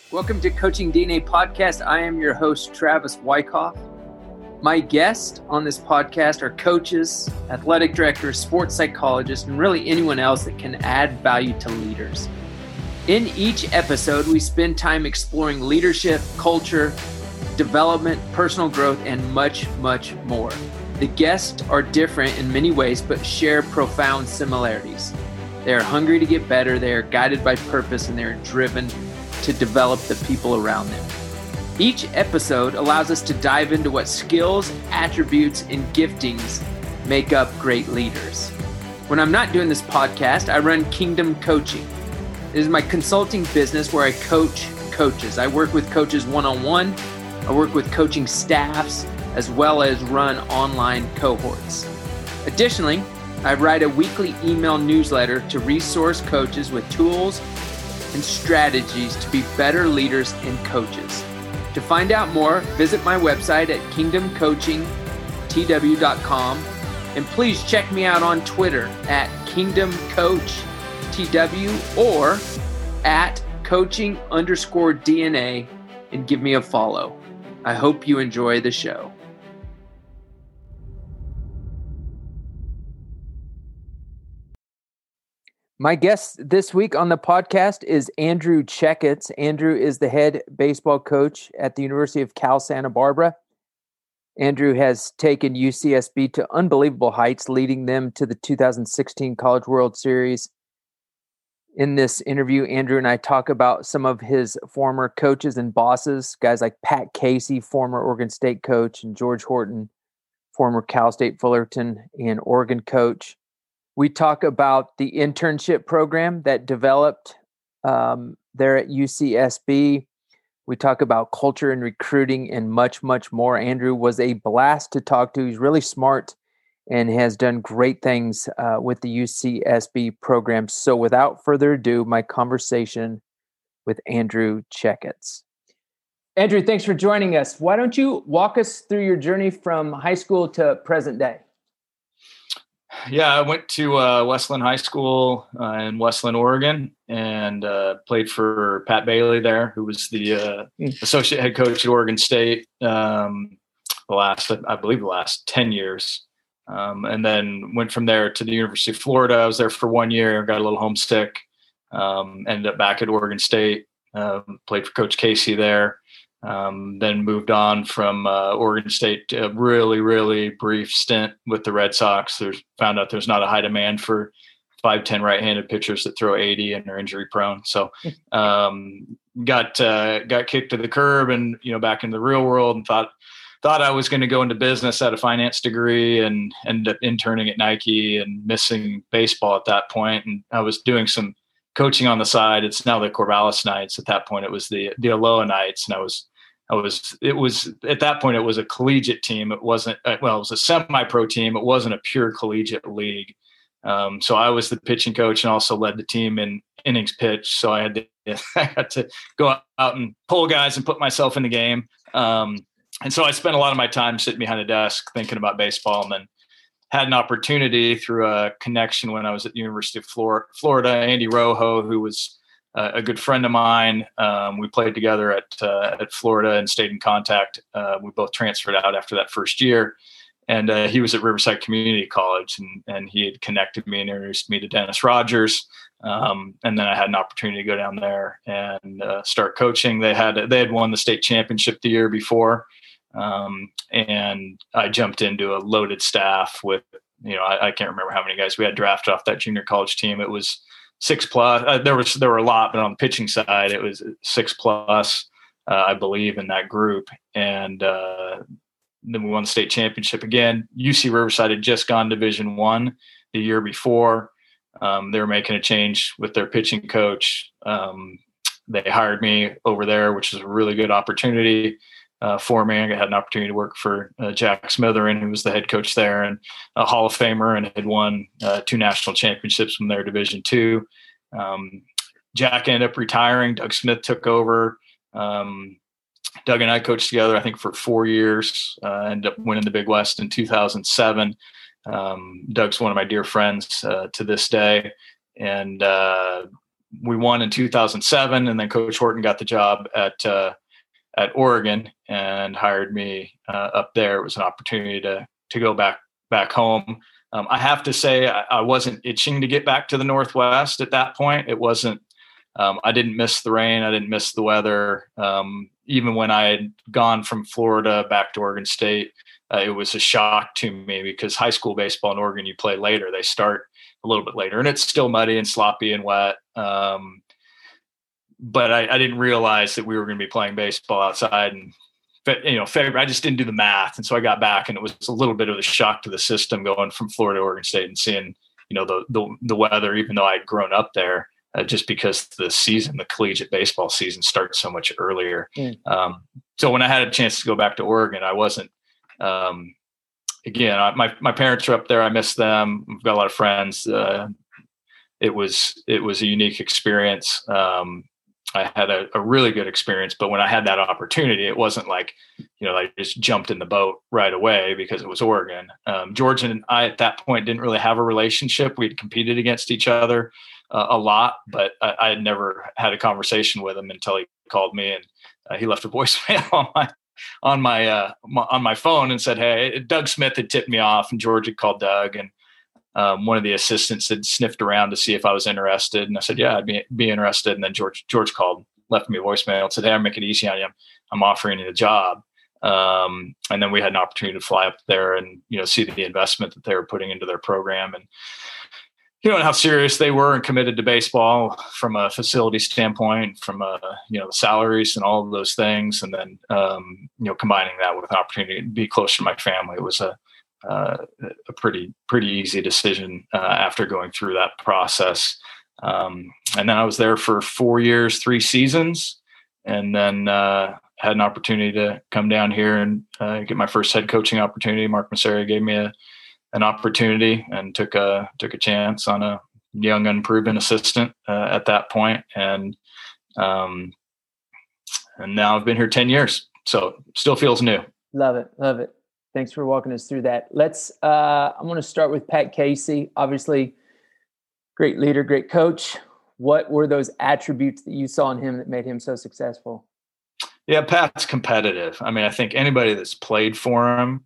Welcome to Coaching DNA Podcast. I am your host, Travis Wyckoff. My guests on this podcast are coaches, athletic directors, sports psychologists, and really anyone else that can add value to leaders. In each episode, we spend time exploring leadership, culture, development, personal growth, and much, much more. The guests are different in many ways, but share profound similarities. They are hungry to get better, they are guided by purpose, and they are driven to develop the people around them. Each episode allows us to dive into what skills, attributes, and giftings make up great leaders. When I'm not doing this podcast, I run Kingdom Coaching. It is my consulting business where I coach coaches. I work with coaches one-on-one. I work with coaching staffs, as well as run online cohorts. Additionally, I write a weekly email newsletter to resource coaches with tools and strategies to be better leaders and coaches. To find out more, visit my website at kingdomcoachingtw.com, and please check me out on Twitter at kingdomcoachtw or at coaching_DNA and give me a follow. I hope you enjoy the show. My guest this week on the podcast is Andrew Checketts. Andrew is the head baseball coach at the University of Cal Santa Barbara. Andrew has taken UCSB to unbelievable heights, leading them to the 2016 College World Series. In this interview, Andrew and I talk about some of his former coaches and bosses, guys like Pat Casey, former Oregon State coach, and George Horton, former Cal State Fullerton and Oregon coach. We talk about the internship program that developed there at UCSB. We talk about culture and recruiting and much, much more. Andrew was a blast to talk to. He's really smart and has done great things with the UCSB program. So without further ado, my conversation with Andrew Checketts. Andrew, thanks for joining us. Why don't you walk us through your journey from high school to present day? Yeah, I went to Westland High School in Westland, Oregon, and played for Pat Bailey there, who was the associate head coach at Oregon State the last 10 years. And then went from there to the University of Florida. I was there for 1 year, got a little homesick, ended up back at Oregon State, played for Coach Casey there. Then moved on from Oregon State to a really, really brief stint with the Red Sox. Found out there's not a high demand for 5'10" right-handed pitchers that throw 80 and are injury prone. So got kicked to the curb and back into the real world, and thought I was going to go into business at a finance degree, and ended up interning at Nike and missing baseball at that point. And I was doing some coaching on the side. It's now the Corvallis Knights. At that point, it was the Aloha Knights, and it was at that point, it was a collegiate team. It wasn't, it was a semi-pro team. It wasn't a pure collegiate league. So I was the pitching coach and also led the team in innings pitched. So I had to go out and pull guys and put myself in the game. And so I spent a lot of my time sitting behind a desk thinking about baseball, and then had an opportunity through a connection when I was at the University of Florida. Andy Rojo, who was a good friend of mine. We played together at Florida and stayed in contact. We both transferred out after that first year, and he was at Riverside Community College, and he had connected me and introduced me to Dennis Rogers. And then I had an opportunity to go down there and start coaching. They had won the state championship the year before, and I jumped into a loaded staff with I can't remember how many guys we had drafted off that junior college team. It was 6+. There were a lot, but on the pitching side, it was 6+, I believe, in that group. And then we won the state championship again. UC Riverside had just gone Division I the year before. They were making a change with their pitching coach. They hired me over there, which was a really good opportunity for me. I had an opportunity to work for Jack Smitherin, who was the head coach there and a Hall of Famer, and had won 2 national championships from their Division II. Jack ended up retiring. Doug Smith took over. Doug and I coached together, I think, for 4 years. Ended up winning the Big West in 2007. Doug's one of my dear friends to this day. And we won in 2007, and then Coach Horton got the job at Oregon and hired me up there. It was an opportunity to go back home. I have to say I wasn't itching to get back to the Northwest at that point. It wasn't. I didn't miss the rain. I didn't miss the weather. Even when I had gone from Florida back to Oregon State, it was a shock to me because high school baseball in Oregon, you play later. They start a little bit later, and it's still muddy and sloppy and wet. But I didn't realize that we were going to be playing baseball outside. And February, I just didn't do the math, and so I got back, and it was a little bit of a shock to the system going from Florida to Oregon State and seeing the weather, even though I'd grown up there. Just because the collegiate baseball season starts so much earlier. So when I had a chance to go back to Oregon, I wasn't, my parents are up there. I miss them. I've got a lot of friends. It was a unique experience. I had a really good experience, but when I had that opportunity, it wasn't like, I just jumped in the boat right away because it was Oregon. George and I at that point didn't really have a relationship. We'd competed against each other a lot, but I had never had a conversation with him until he called me, and he left a voicemail on my phone and said, "Hey, Doug Smith had tipped me off," and George had called Doug, and one of the assistants had sniffed around to see if I was interested, and I said, "Yeah, I'd be interested." And then George called, left me a voicemail, and said, "Hey, I'll make it easy on you. I'm offering you the job." And then we had an opportunity to fly up there and see the investment that they were putting into their program, and and how serious they were and committed to baseball from a facility standpoint, from the salaries and all of those things. And then, combining that with an opportunity to be closer to my family, it was a pretty easy decision after going through that process. And then I was there for 4 years, 3 seasons, and then had an opportunity to come down here and get my first head coaching opportunity. Mark Masseri gave me an opportunity and took a chance on a young, unproven assistant at that point. And now I've been here 10 years, so still feels new. Love it. Love it. Thanks for walking us through that. I'm going to start with Pat Casey. Obviously, great leader, great coach. What were those attributes that you saw in him that made him so successful? Yeah, Pat's competitive. I mean, I think anybody that's played for him,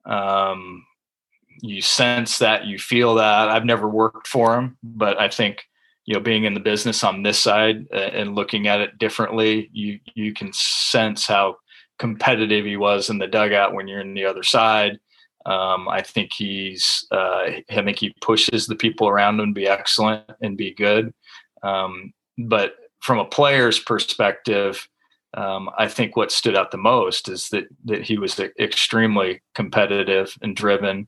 you sense that, you feel that. I've never worked for him, but I think, being in the business on this side and looking at it differently, you can sense how competitive he was in the dugout when you're in the other side. I think he pushes the people around him to be excellent and be good. But from a player's perspective, I think what stood out the most is that he was extremely competitive and driven,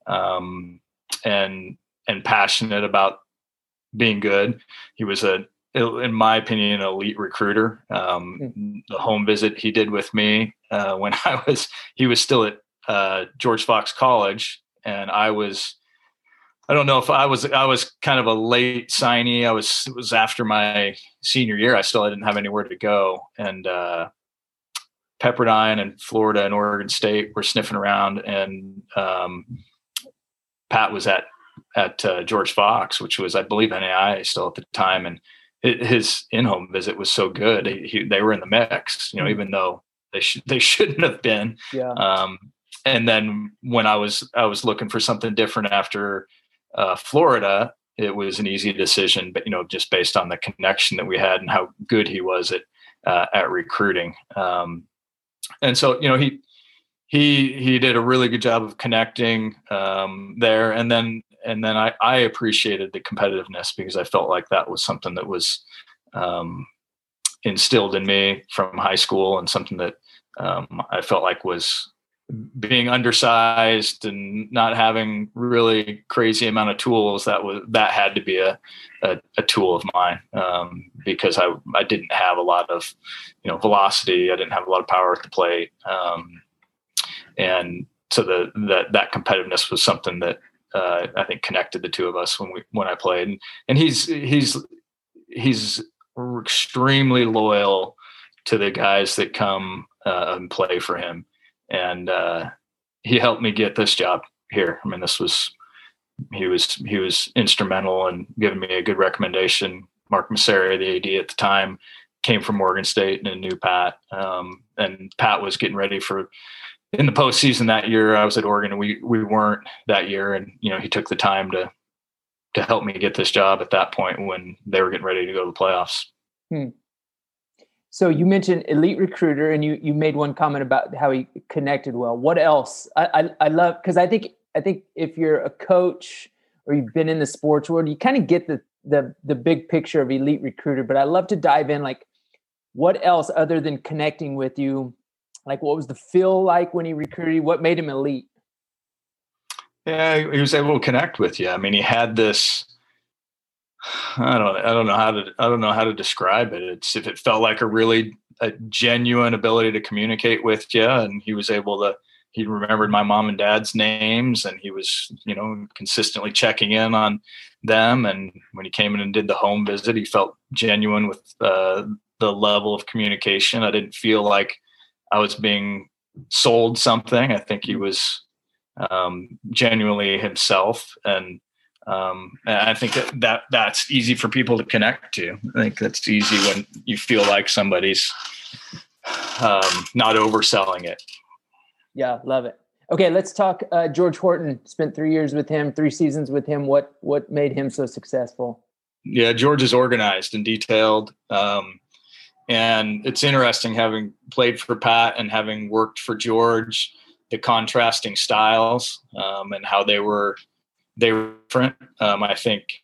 and passionate about being good. He was in my opinion, an elite recruiter. The home visit he did with me when he was still at George Fox College, and I don't know if I was kind of a late signee. It was after my senior year. I didn't have anywhere to go, and Pepperdine and Florida and Oregon State were sniffing around, and Pat was at George Fox, which was, I believe, NAIA still at the time, and his in-home visit was so good. They were in the mix, even though they shouldn't have been. Yeah. And then when I was looking for something different after Florida, it was an easy decision, but just based on the connection that we had and how good he was at recruiting. And so he did a really good job of connecting there, and then I appreciated the competitiveness because I felt like that was something that was instilled in me from high school, and something that I felt like was being undersized and not having really crazy amount of tools. That had to be a tool of mine, because I didn't have a lot of velocity. I didn't have a lot of power at the plate, and so that competitiveness was something that I think connected the two of us when I played. And he's extremely loyal to the guys that come and play for him. And he helped me get this job here. I mean, he was instrumental in giving me a good recommendation Mark Masseri, the AD at the time, came from Oregon State and knew Pat. And Pat was getting ready in the postseason that year. I was at Oregon and we weren't that year. And, he took the time to help me get this job at that point when they were getting ready to go to the playoffs. So you mentioned elite recruiter, and you made one comment about how he connected well. What else? I love, because I think if you're a coach or you've been in the sports world, you kind of get the big picture of elite recruiter. But I love to dive in, like, what else other than connecting with you? Like, what was the feel like when he recruited you? What made him elite? Yeah, he was able to connect with you. I mean, he had this. I don't know how to describe it. It felt like a genuine ability to communicate with you, and he was able to. He remembered my mom and dad's names, and he was, consistently checking in on them. And when he came in and did the home visit, he felt genuine with the level of communication. I didn't feel like I was being sold something. I think he was genuinely himself, and I think that's easy for people to connect to. I think that's easy when you feel like somebody's not overselling it. Yeah, love it. Okay, let's talk George Horton. Spent 3 years with him, 3 seasons with him. What made him so successful? Yeah, George is organized and detailed. And it's interesting, having played for Pat and having worked for George, the contrasting styles and how they were different. I think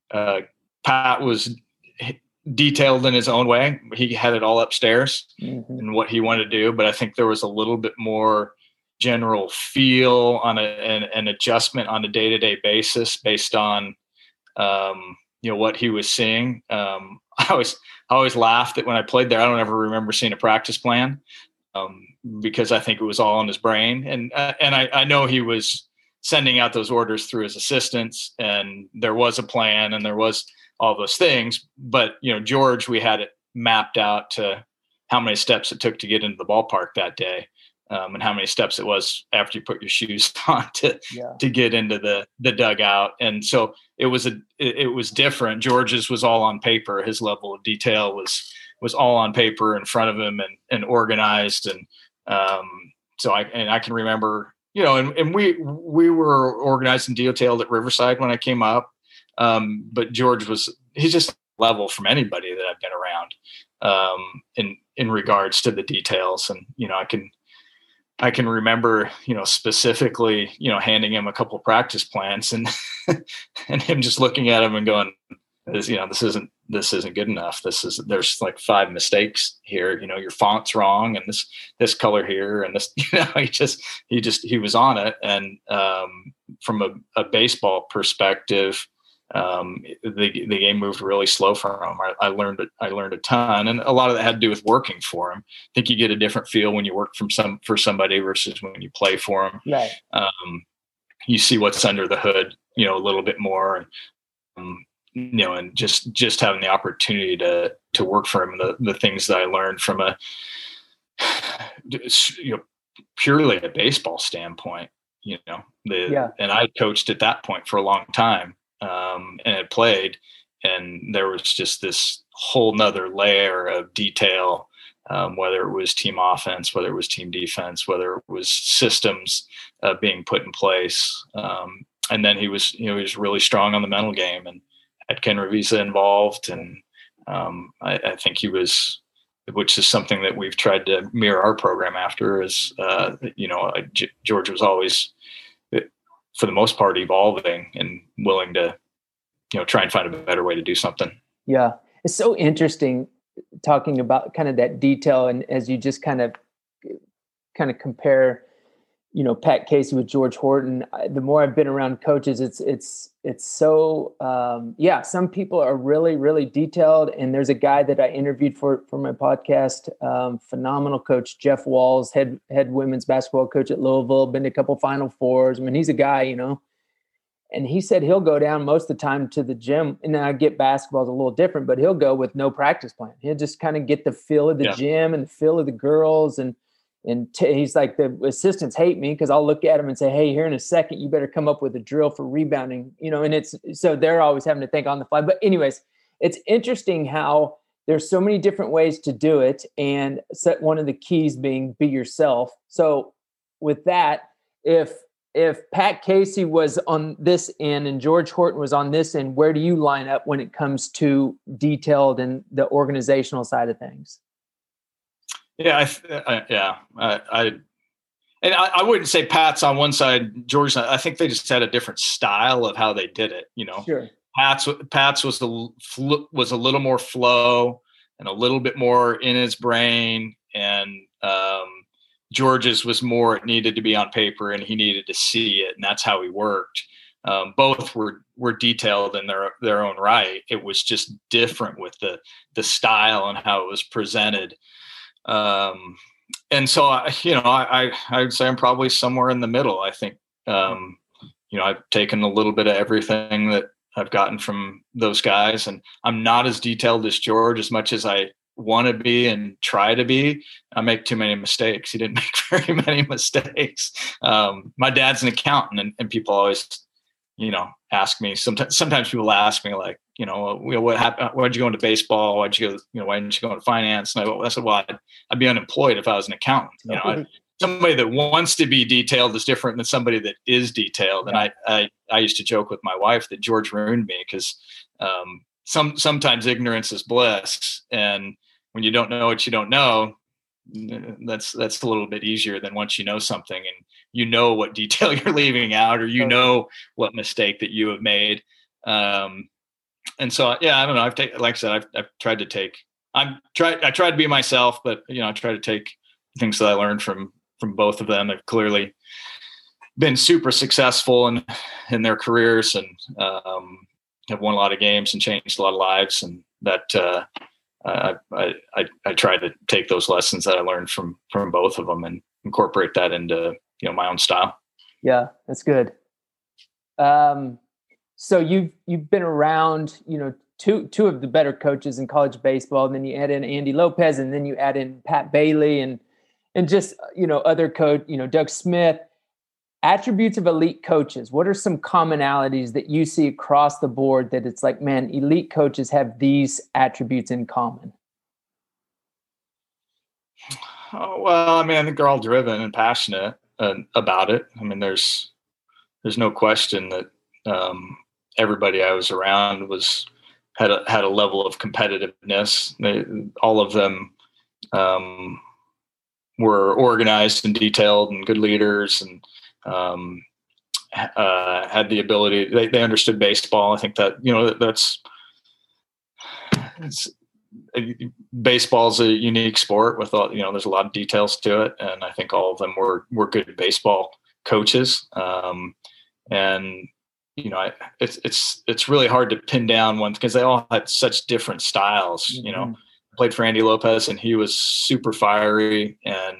Pat was detailed in his own way. He had it all upstairs and what he wanted to do, but I think there was a little bit more general feel on an adjustment on a day-to-day basis based on what he was seeing. I always laughed that when I played there, I don't ever remember seeing a practice plan because I think it was all in his brain. And I know he was sending out those orders through his assistants, and there was a plan and there was all those things. But, George, we had it mapped out to how many steps it took to get into the ballpark that day. And how many steps it was after you put your shoes on to get into the dugout. And so it was different. George's was all on paper. His level of detail was all on paper in front of him and organized. And so I can remember, and we were organized and detailed at Riverside when I came up. But George he's just level from anybody that I've been around in regards to the details. And, I can remember, specifically, handing him a couple of practice plans and and him just looking at him and going, this isn't good enough. There's like 5 mistakes here. Your font's wrong, and this color here, and this. He was on it. And from a baseball perspective, the game moved really slow for him. I learned a ton, and a lot of that had to do with working for him. I think you get a different feel when you work for somebody versus when you play for him. Right. You see what's under the hood, a little bit more, and just having the opportunity to work for him. The things that I learned from purely a baseball standpoint, and I coached at that point for a long time. And it played, and there was just this whole nother layer of detail, whether it was team offense, whether it was team defense, whether it was systems being put in place. And then he was really strong on the mental game and had Ken Ravizza involved. And I think he was, which is something that we've tried to mirror our program after, is, George was always, for the most part, evolving and willing to, try and find a better way to do something. Yeah. It's so interesting talking about kind of that detail. And as you just kind of compare, Pat Casey with George Horton, the more I've been around coaches, it's so, some people are really, really detailed. And there's a guy that I interviewed for my podcast, phenomenal coach, Jeff Walls, head women's basketball coach at Louisville, been to a couple Final Fours. I mean, he's a guy, and he said he'll go down most of the time to the gym. And now I get basketball is a little different, but he'll go with no practice plan. He'll just kind of get the feel of the gym and the feel of the girls. And he's like, the assistants hate me because I'll look at him and say, hey, here in a second, you better come up with a drill for rebounding, and so they're always having to think on the fly. But anyways, it's interesting how there's so many different ways to do it. And one of the keys being be yourself. So with that, if Pat Casey was on this end and George Horton was on this end, where do you line up when it comes to detailed and the organizational side of things? Yeah, I wouldn't say Pat's on one side, George's. I think they just had a different style of how they did it. Sure. Pat's was a little more flow and a little bit more in his brain, and George's was more, it needed to be on paper and he needed to see it, and that's how he worked. Both were detailed in their own right. It was just different with the style and how it was presented. And so, I would say I'm probably somewhere in the middle. I think, I've taken a little bit of everything that I've gotten from those guys, and I'm not as detailed as George as much as I want to be and try to be. I make too many mistakes. He didn't make very many mistakes. My dad's an accountant, and people always, ask me. Sometimes people ask me like, what happened? Why'd you go into baseball? Why didn't you go into finance? And I said, well, I'd be unemployed if I was an accountant. Somebody that wants to be detailed is different than somebody that is detailed. Yeah. And I used to joke with my wife that George ruined me because sometimes ignorance is bliss. And when you don't know what you don't know, that's a little bit easier than once you know something and you know what detail you're leaving out, or know what mistake that you have made. And so, I don't know. I've tried to take, I tried to be myself, but I try to take things that I learned from both of them. They've clearly been super successful in their careers, and have won a lot of games and changed a lot of lives. And that I try to take those lessons that I learned from both of them and incorporate that into my own style. Yeah, that's good. So you've been around, two of the better coaches in college baseball, and then you add in Andy Lopez, and then you add in Pat Bailey and just, other coach, Doug Smith. Attributes of elite coaches. What are some commonalities that you see across the board that it's like, man, elite coaches have these attributes in common? Oh, well, I think they're all driven and passionate about it. There's no question that everybody I was around had a level of competitiveness. All of them were organized and detailed and good leaders, and had the ability. They understood baseball. I think that baseball's a unique sport with all. There's a lot of details to it, and I think all of them were good baseball coaches. And it's really hard to pin down one because they all had such different styles. Mm-hmm. Played for Andy Lopez, and he was super fiery,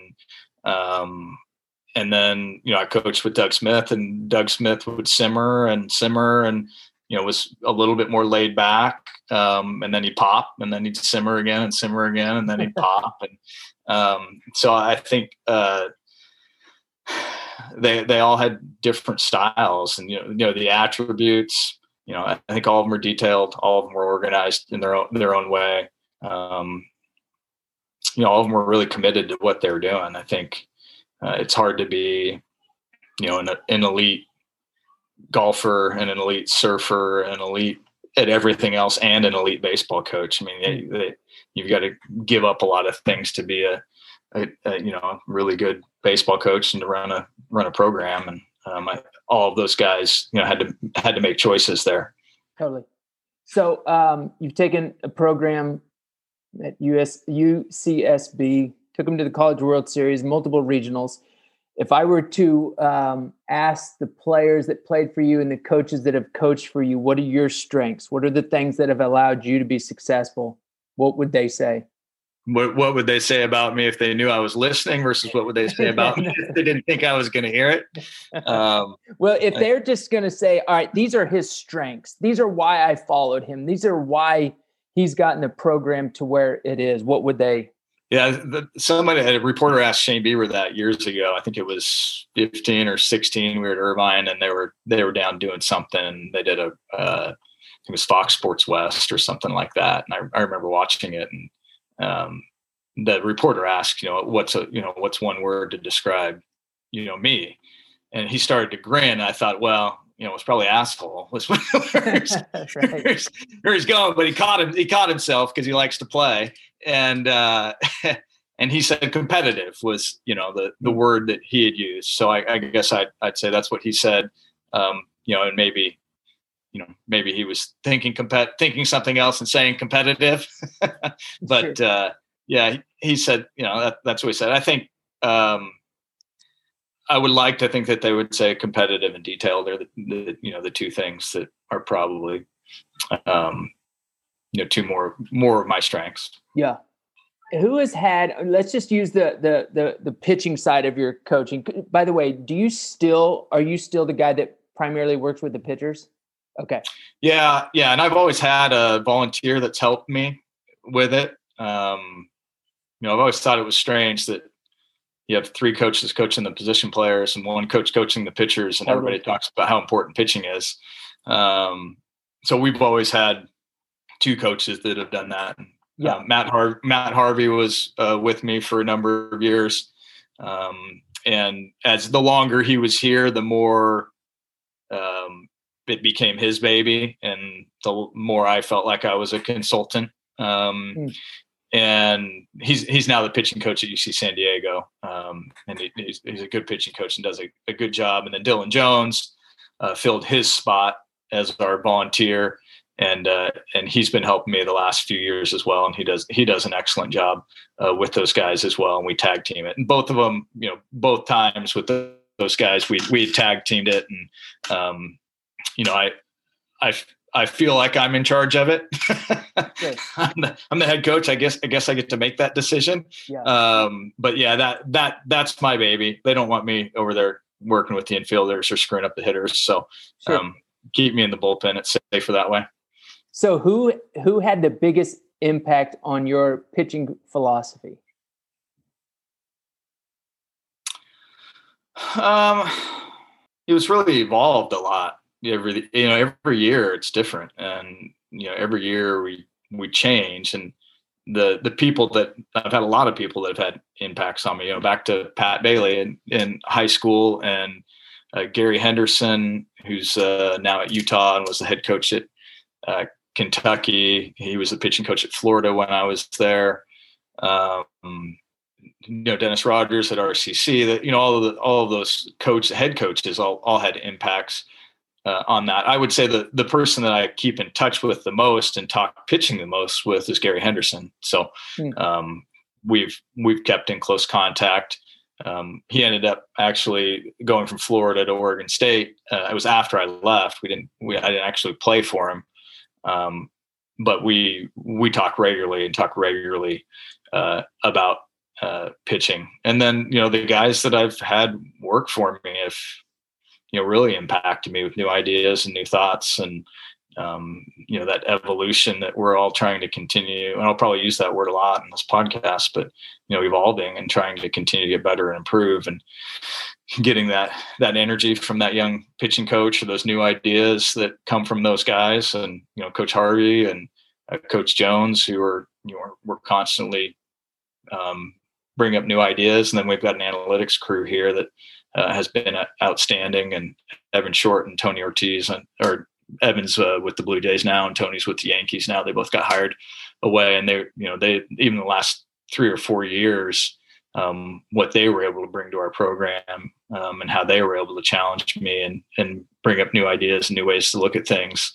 and then, I coached with Doug Smith, and Doug Smith would simmer and, was a little bit more laid back. And then he'd pop, and then he'd simmer again, and then he'd pop. And so I think they all had different styles, and, the attributes, I think all of them are detailed. All of them were organized in their own way. All of them were really committed to what they were doing. I think it's hard to be, an elite golfer and an elite surfer and elite at everything else and an elite baseball coach. You've got to give up a lot of things to be a really good baseball coach and to run a program. And all of those guys, had to make choices there. Totally. So you've taken a program at UCSB, took them to the College World Series, multiple regionals. If I were to ask the players that played for you and the coaches that have coached for you, what are your strengths? What are the things that have allowed you to be successful? What would they say? What would they say about me if they knew I was listening versus what would they say about me if they didn't think I was going to hear it? Well, if they're just going to say, all right, these are his strengths. These are why I followed him. These are why he's gotten the program to where it is. What would they? Yeah, a reporter asked Shane Bieber that years ago. I think it was 15 or 16. We were at Irvine, and they were down doing something. And they did it was Fox Sports West or something like that. And I remember watching it, and the reporter asked, what's one word to describe, me? And he started to grin. I thought, well, it's probably asshole. Where he's going, but he caught himself because he likes to play. And, and he said competitive was, the word that he had used. So I guess I'd say that's what he said. And maybe he was thinking something else and saying competitive, but, sure. He said, that's what he said. I think, I would like to think that they would say competitive and detailed. They're the two things that are probably, two more of my strengths. Yeah. Who has had, let's just use the pitching side of your coaching. By the way, are you still the guy that primarily works with the pitchers? Okay. Yeah. And I've always had a volunteer that's helped me with it. I've always thought it was strange that you have three coaches coaching the position players and one coach coaching the pitchers, and everybody talks about how important pitching is. So we've always had two coaches that have done that. Yeah. Matt Harvey was with me for a number of years. And as the longer he was here, the more it became his baby, and the more I felt like I was a consultant. And he's now the pitching coach at UC San Diego. And he's a good pitching coach and does a good job. And then Dylan Jones filled his spot as our volunteer. And he's been helping me the last few years as well. And he does an excellent job with those guys as well. And we tag team it. And both of them, both times with those guys, we tag teamed it. And, I feel like I'm in charge of it. I'm the head coach. I guess I get to make that decision. Yeah. But yeah, that's my baby. They don't want me over there working with the infielders or screwing up the hitters. So sure. Keep me in the bullpen. It's safer that way. So who had the biggest impact on your pitching philosophy? It was really evolved a lot. Every year it's different, and every year we change. And the people that I've had, a lot of people that have had impacts on me. Back to Pat Bailey in high school, and Gary Henderson, who's now at Utah and was the head coach at Kentucky. He was the pitching coach at Florida when I was there. Dennis Rogers at RCC. That all of those head coaches all had impacts on that. I would say the person that I keep in touch with the most and talk pitching the most with is Gary Henderson. So we've kept in close contact. He ended up actually going from Florida to Oregon State. It was after I left. I didn't actually play for him. But we talk regularly about pitching. And then, the guys that I've had work for me have, really impacted me with new ideas and new thoughts, and, that evolution that we're all trying to continue. And I'll probably use that word a lot in this podcast, but, evolving and trying to continue to get better and improve, and getting that energy from that young pitching coach, or those new ideas that come from those guys. And, Coach Harvey and Coach Jones, who we're constantly bring up new ideas. And then we've got an analytics crew here that has been outstanding, and Evan Short and Tony Ortiz, or Evan's with the Blue Jays now, and Tony's with the Yankees now. They both got hired away, and they even the last 3 or 4 years, what they were able to bring to our program, and how they were able to challenge me and bring up new ideas and new ways to look at things,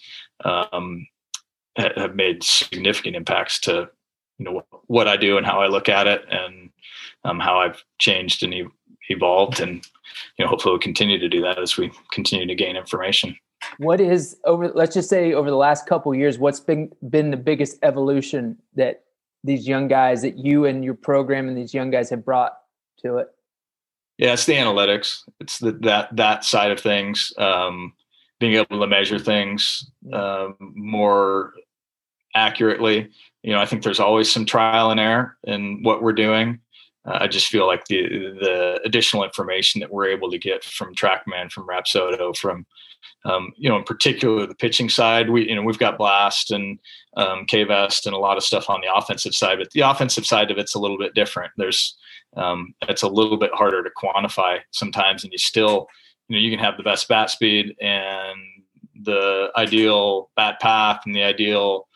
have made significant impacts to, what I do and how I look at it, and how I've changed and evolved, and, hopefully we'll continue to do that as we continue to gain information. What is let's just say over the last couple of years, what's been the biggest evolution that these young guys, that you and your program and these young guys have brought to it? Yeah, it's the analytics. It's that side of things, being able to measure things more accurately. I think there's always some trial and error in what we're doing. I just feel like the additional information that we're able to get from TrackMan, from Rapsodo, from in particular the pitching side, we've got Blast and K-Vest and a lot of stuff on the offensive side, but the offensive side of it's a little bit different. There's it's a little bit harder to quantify sometimes, and you still, you can have the best bat speed and the ideal bat path and the ideal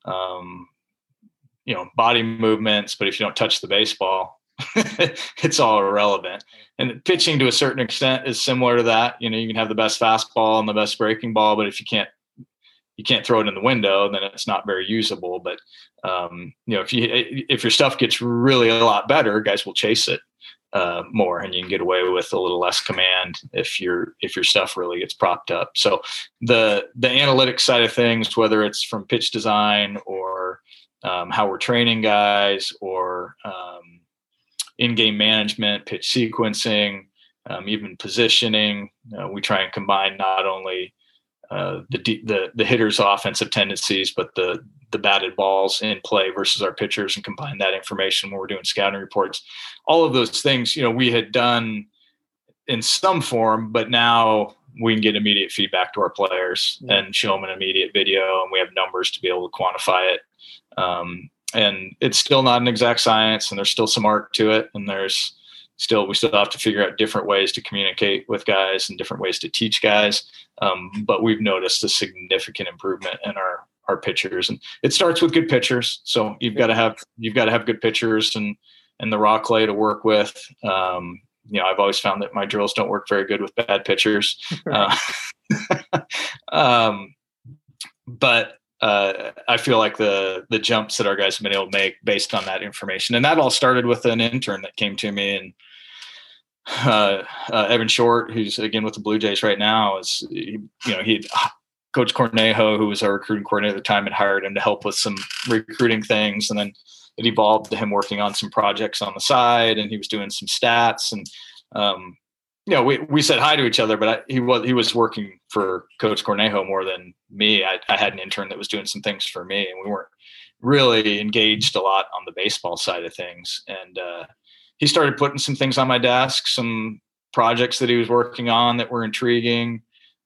body movements, but if you don't touch the baseball, it's all irrelevant. And pitching to a certain extent is similar to that. You can have the best fastball and the best breaking ball, but if you can't throw it in the window, then it's not very usable. But if your stuff gets really a lot better, guys will chase it more, and you can get away with a little less command if your stuff really gets propped up. So the analytics side of things, whether it's from pitch design or how we're training guys, or in-game management, pitch sequencing, even positioning, we try and combine not only the hitter's offensive tendencies, but the batted balls in play versus our pitchers, and combine that information when we're doing scouting reports. All of those things, we had done in some form, but now we can get immediate feedback to our players and show them an immediate video, and we have numbers to be able to quantify it. And it's still not an exact science, and there's still some art to it. And we still have to figure out different ways to communicate with guys and different ways to teach guys. But we've noticed a significant improvement in our pitchers, and it starts with good pitchers. So you've got to have good pitchers and the raw clay to work with. I've always found that my drills don't work very good with bad pitchers. But I feel like the jumps that our guys have been able to make based on that information, and that all started with an intern that came to me, and Evan Short, who's again with the Blue Jays right now, Coach Cornejo, who was our recruiting coordinator at the time, had hired him to help with some recruiting things, and then it evolved to him working on some projects on the side, and he was doing some stats, and we said hi to each other, but he was working for Coach Cornejo more than me. I had an intern that was doing some things for me, and we weren't really engaged a lot on the baseball side of things. And he started putting some things on my desk, some projects that he was working on that were intriguing.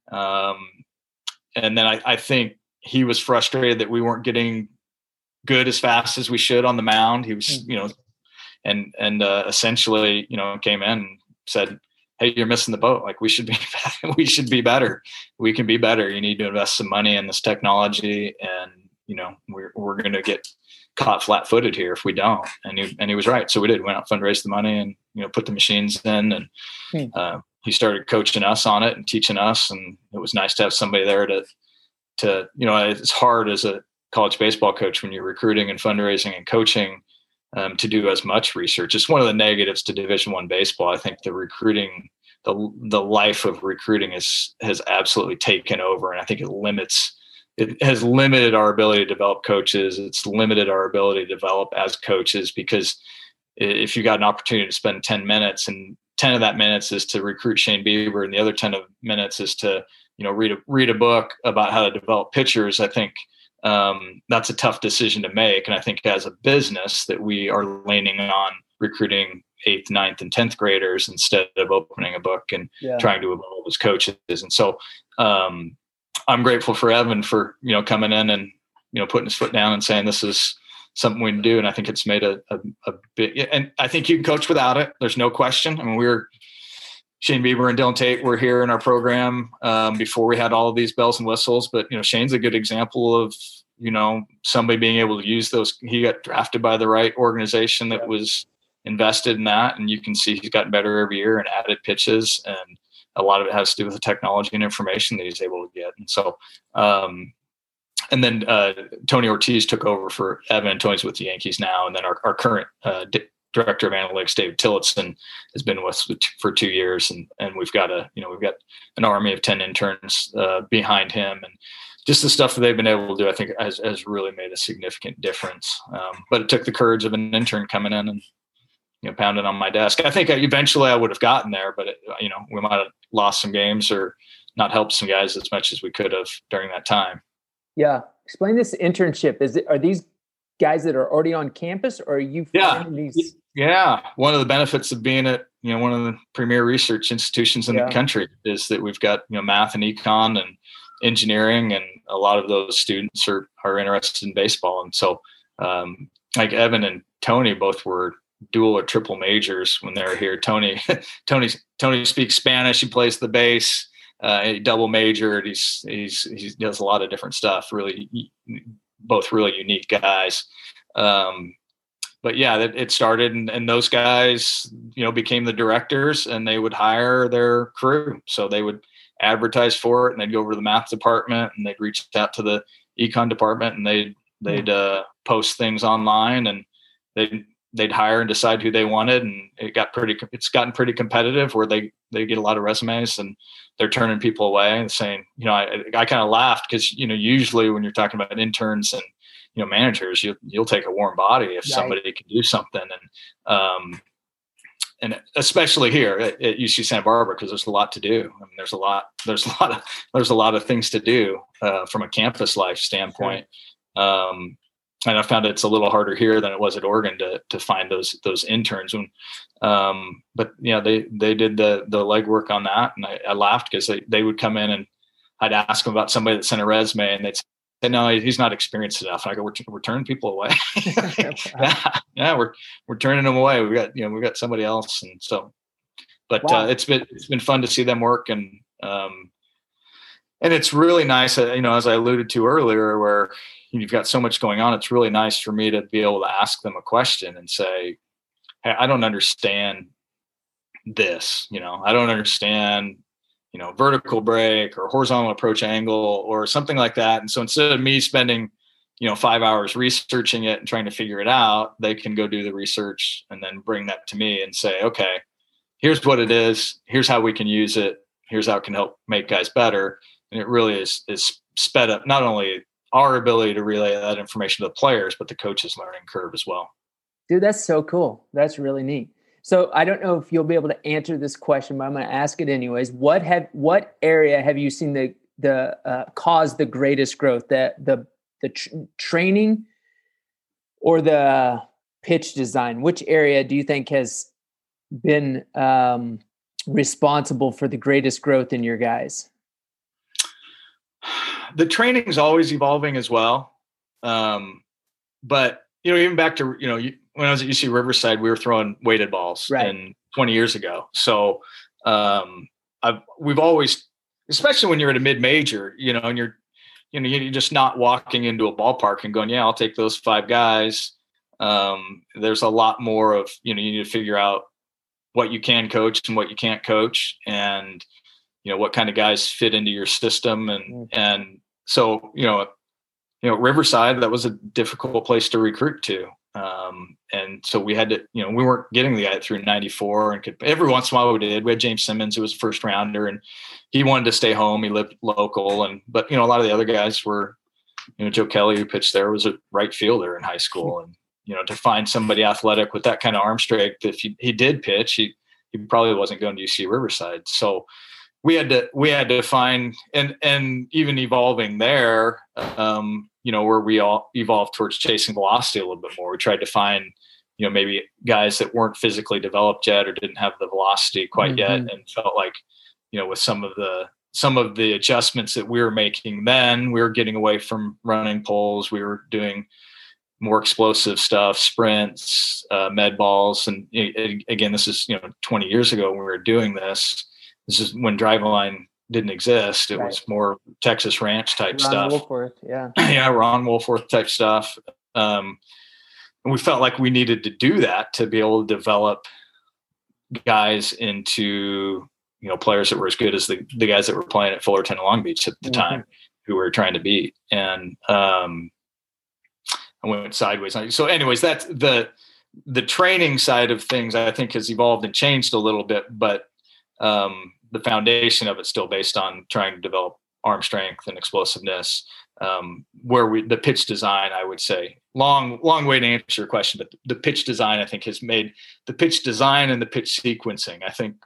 And then I think he was frustrated that we weren't getting good as fast as we should on the mound. He was, and essentially, came in and said, "Hey, you're missing the boat. Like, we should be better. We can be better. You need to invest some money in this technology, and we're going to get caught flat-footed here if we don't." And he was right. So we did. We went out, fundraised the money, and put the machines in, and he started coaching us on it and teaching us. And it was nice to have somebody there to it's hard as a college baseball coach when you're recruiting and fundraising and coaching to do as much research. It's one of the negatives to Division I baseball. I think the recruiting, the life of recruiting has absolutely taken over. And I think it has limited our ability to develop coaches. It's limited our ability to develop as coaches, because if you got an opportunity to spend 10 minutes and 10 of that minutes is to recruit Shane Bieber, and the other 10 of minutes is to, read a book about how to develop pitchers, I think that's a tough decision to make. And I think as a business that we are leaning on recruiting 8th, 9th, and 10th graders instead of opening a book and trying to evolve as coaches. And so I'm grateful for Evan for, coming in and, putting his foot down and saying, this is something we can do. And I think it's made a big, and I think you can coach without it. There's no question. I mean, Shane Bieber and Dylan Tate were here in our program before we had all of these bells and whistles. But, Shane's a good example of, somebody being able to use those. He got drafted by the right organization that was invested in that. And you can see he's gotten better every year and added pitches. And a lot of it has to do with the technology and information that he's able to get. And so, and then Tony Ortiz took over for Evan. Tony's with the Yankees now. And then our current director of analytics, David Tillotson, has been with us for 2 years, and we've got an army of 10 interns behind him, and just the stuff that they've been able to do, I think has really made a significant difference. But it took the courage of an intern coming in and pounding on my desk. I think eventually I would have gotten there, but we might have lost some games or not helped some guys as much as we could have during that time. Yeah, explain this internship. Are these guys that are already on campus, or are you finding these? Yeah. One of the benefits of being at, one of the premier research institutions in the country is that we've got, math and econ and engineering, and a lot of those students are interested in baseball. And so, like Evan and Tony both were dual or triple majors when they were here. Tony speaks Spanish. He plays the bass. He double majored. He does a lot of different stuff. Really, both really unique guys. But yeah, it started, and those guys, became the directors, and they would hire their crew. So they would advertise for it, and they'd go over to the math department, and they'd reach out to the econ department, and they'd post things online, and they'd hire and decide who they wanted. And it's gotten pretty competitive, where they get a lot of resumes, and they're turning people away and saying, I kind of laughed because, usually when you're talking about interns and, managers, you'll take a warm body if somebody can do something. And especially here at UC Santa Barbara, because there's a lot to do. I mean, there's a lot of things to do from a campus life standpoint. Sure. And I found it's a little harder here than it was at Oregon to find those interns. But they did the legwork on that, and I laughed because they would come in, and I'd ask them about somebody that sent a resume, and they'd say, no, he's not experienced enough. And I go, we're turning people away. We're turning them away. We got somebody else. And so, but it's been fun to see them work. And it's really nice, as I alluded to earlier, where you've got so much going on. It's really nice for me to be able to ask them a question and say, hey, I don't understand this, I don't understand, vertical break or horizontal approach angle or something like that. And so instead of me spending, 5 hours researching it and trying to figure it out, they can go do the research and then bring that to me and say, okay, here's what it is. Here's how we can use it. Here's how it can help make guys better. And it really is sped up not only our ability to relay that information to the players, but the coach's learning curve as well. Dude, that's so cool. That's really neat. So I don't know if you'll be able to answer this question, but I'm going to ask it anyways. What area have you seen the cause the greatest growth? The training or the pitch design? Which area do you think has been responsible for the greatest growth in your guys? The training is always evolving as well. But, even back to, when I was at UC Riverside, we were throwing weighted balls 20 years ago. So we've always, especially when you're at a mid-major, and you're just not walking into a ballpark and going, yeah, I'll take those 5 guys. There's a lot more of, you need to figure out what you can coach and what you can't coach, and, what kind of guys fit into your system. And so, Riverside, that was a difficult place to recruit to. And so we had to, we weren't getting the guy through 94, and every once in a while we did. We had James Simmons, who was a first rounder, and he wanted to stay home. He lived local. But a lot of the other guys were, Joe Kelly, who pitched there, was a right fielder in high school. And, to find somebody athletic with that kind of arm strength, if he did pitch, he probably wasn't going to UC Riverside. So we had to find, and even evolving there, where we all evolved towards chasing velocity a little bit more. We tried to find, maybe guys that weren't physically developed yet or didn't have the velocity quite yet, and felt like, with some of the adjustments that we were making then, we were getting away from running poles. We were doing more explosive stuff, sprints, med balls. And again, this is, 20 years ago when we were doing this. This is when Driveline didn't exist. It was more Texas Ranch type stuff. Wolforth, yeah. Yeah, Ron Wolforth type stuff. And we felt like we needed to do that to be able to develop guys into, players that were as good as the guys that were playing at Fullerton and Long Beach at the time, who we were trying to beat. And I went sideways. So anyways, that's the training side of things, I think, has evolved and changed a little bit, but the foundation of it's still based on trying to develop arm strength and explosiveness. The pitch design, I would say, long way to answer your question, but the pitch design, I think, has made the pitch design and the pitch sequencing. I think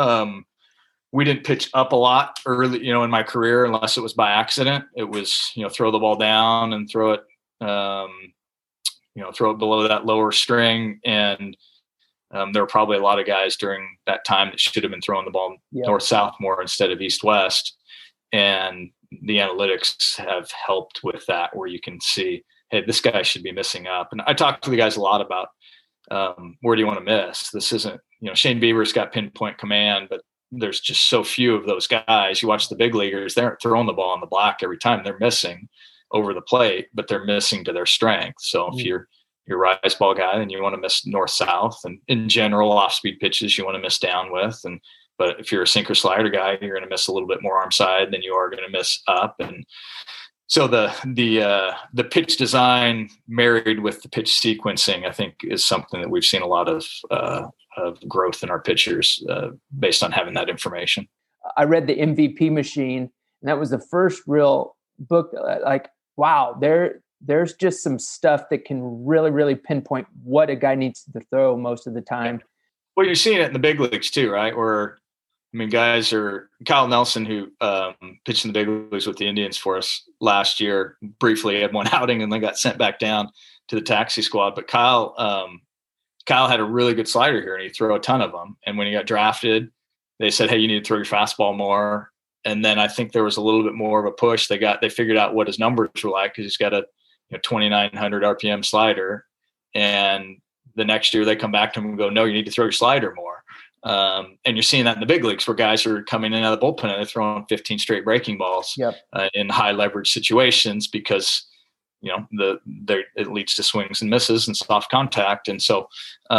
we didn't pitch up a lot early, in my career, unless it was by accident. It was, throw the ball down and throw it below that lower string. And There were probably a lot of guys during that time that should have been throwing the ball north-south more instead of east-west. And the analytics have helped with that, where you can see, hey, this guy should be missing up. And I talk to the guys a lot about where do you want to miss? This isn't, Shane Bieber's got pinpoint command, but there's just so few of those guys. You watch the big leaguers, they aren't throwing the ball on the block every time. They're missing over the plate, but they're missing to their strength. So if you're a rise ball guy, then you want to miss north-south, and in general, off-speed pitches you want to miss down with. But if you're a sinker slider guy, you're going to miss a little bit more arm side than you are going to miss up. And so the pitch design married with the pitch sequencing, I think, is something that we've seen a lot of growth in our pitchers based on having that information. I read the MVP Machine, and that was the first real book. Like, wow, there's just some stuff that can really, really pinpoint what a guy needs to throw most of the time. Well, you're seeing it in the big leagues too, right? Guys are Kyle Nelson, who pitched in the big leagues with the Indians for us last year, briefly had one outing and then got sent back down to the taxi squad. But Kyle had a really good slider here, and he threw a ton of them. And when he got drafted, they said, hey, you need to throw your fastball more. And then I think there was a little bit more of a push. They figured out what his numbers were like, because he's got a 2,900 RPM slider. And the next year they come back to him and go, no, you need to throw your slider more. And you're seeing that in the big leagues, where guys are coming in out of the bullpen and they're throwing 15 straight breaking balls in high leverage situations, because it leads to swings and misses and soft contact. And so,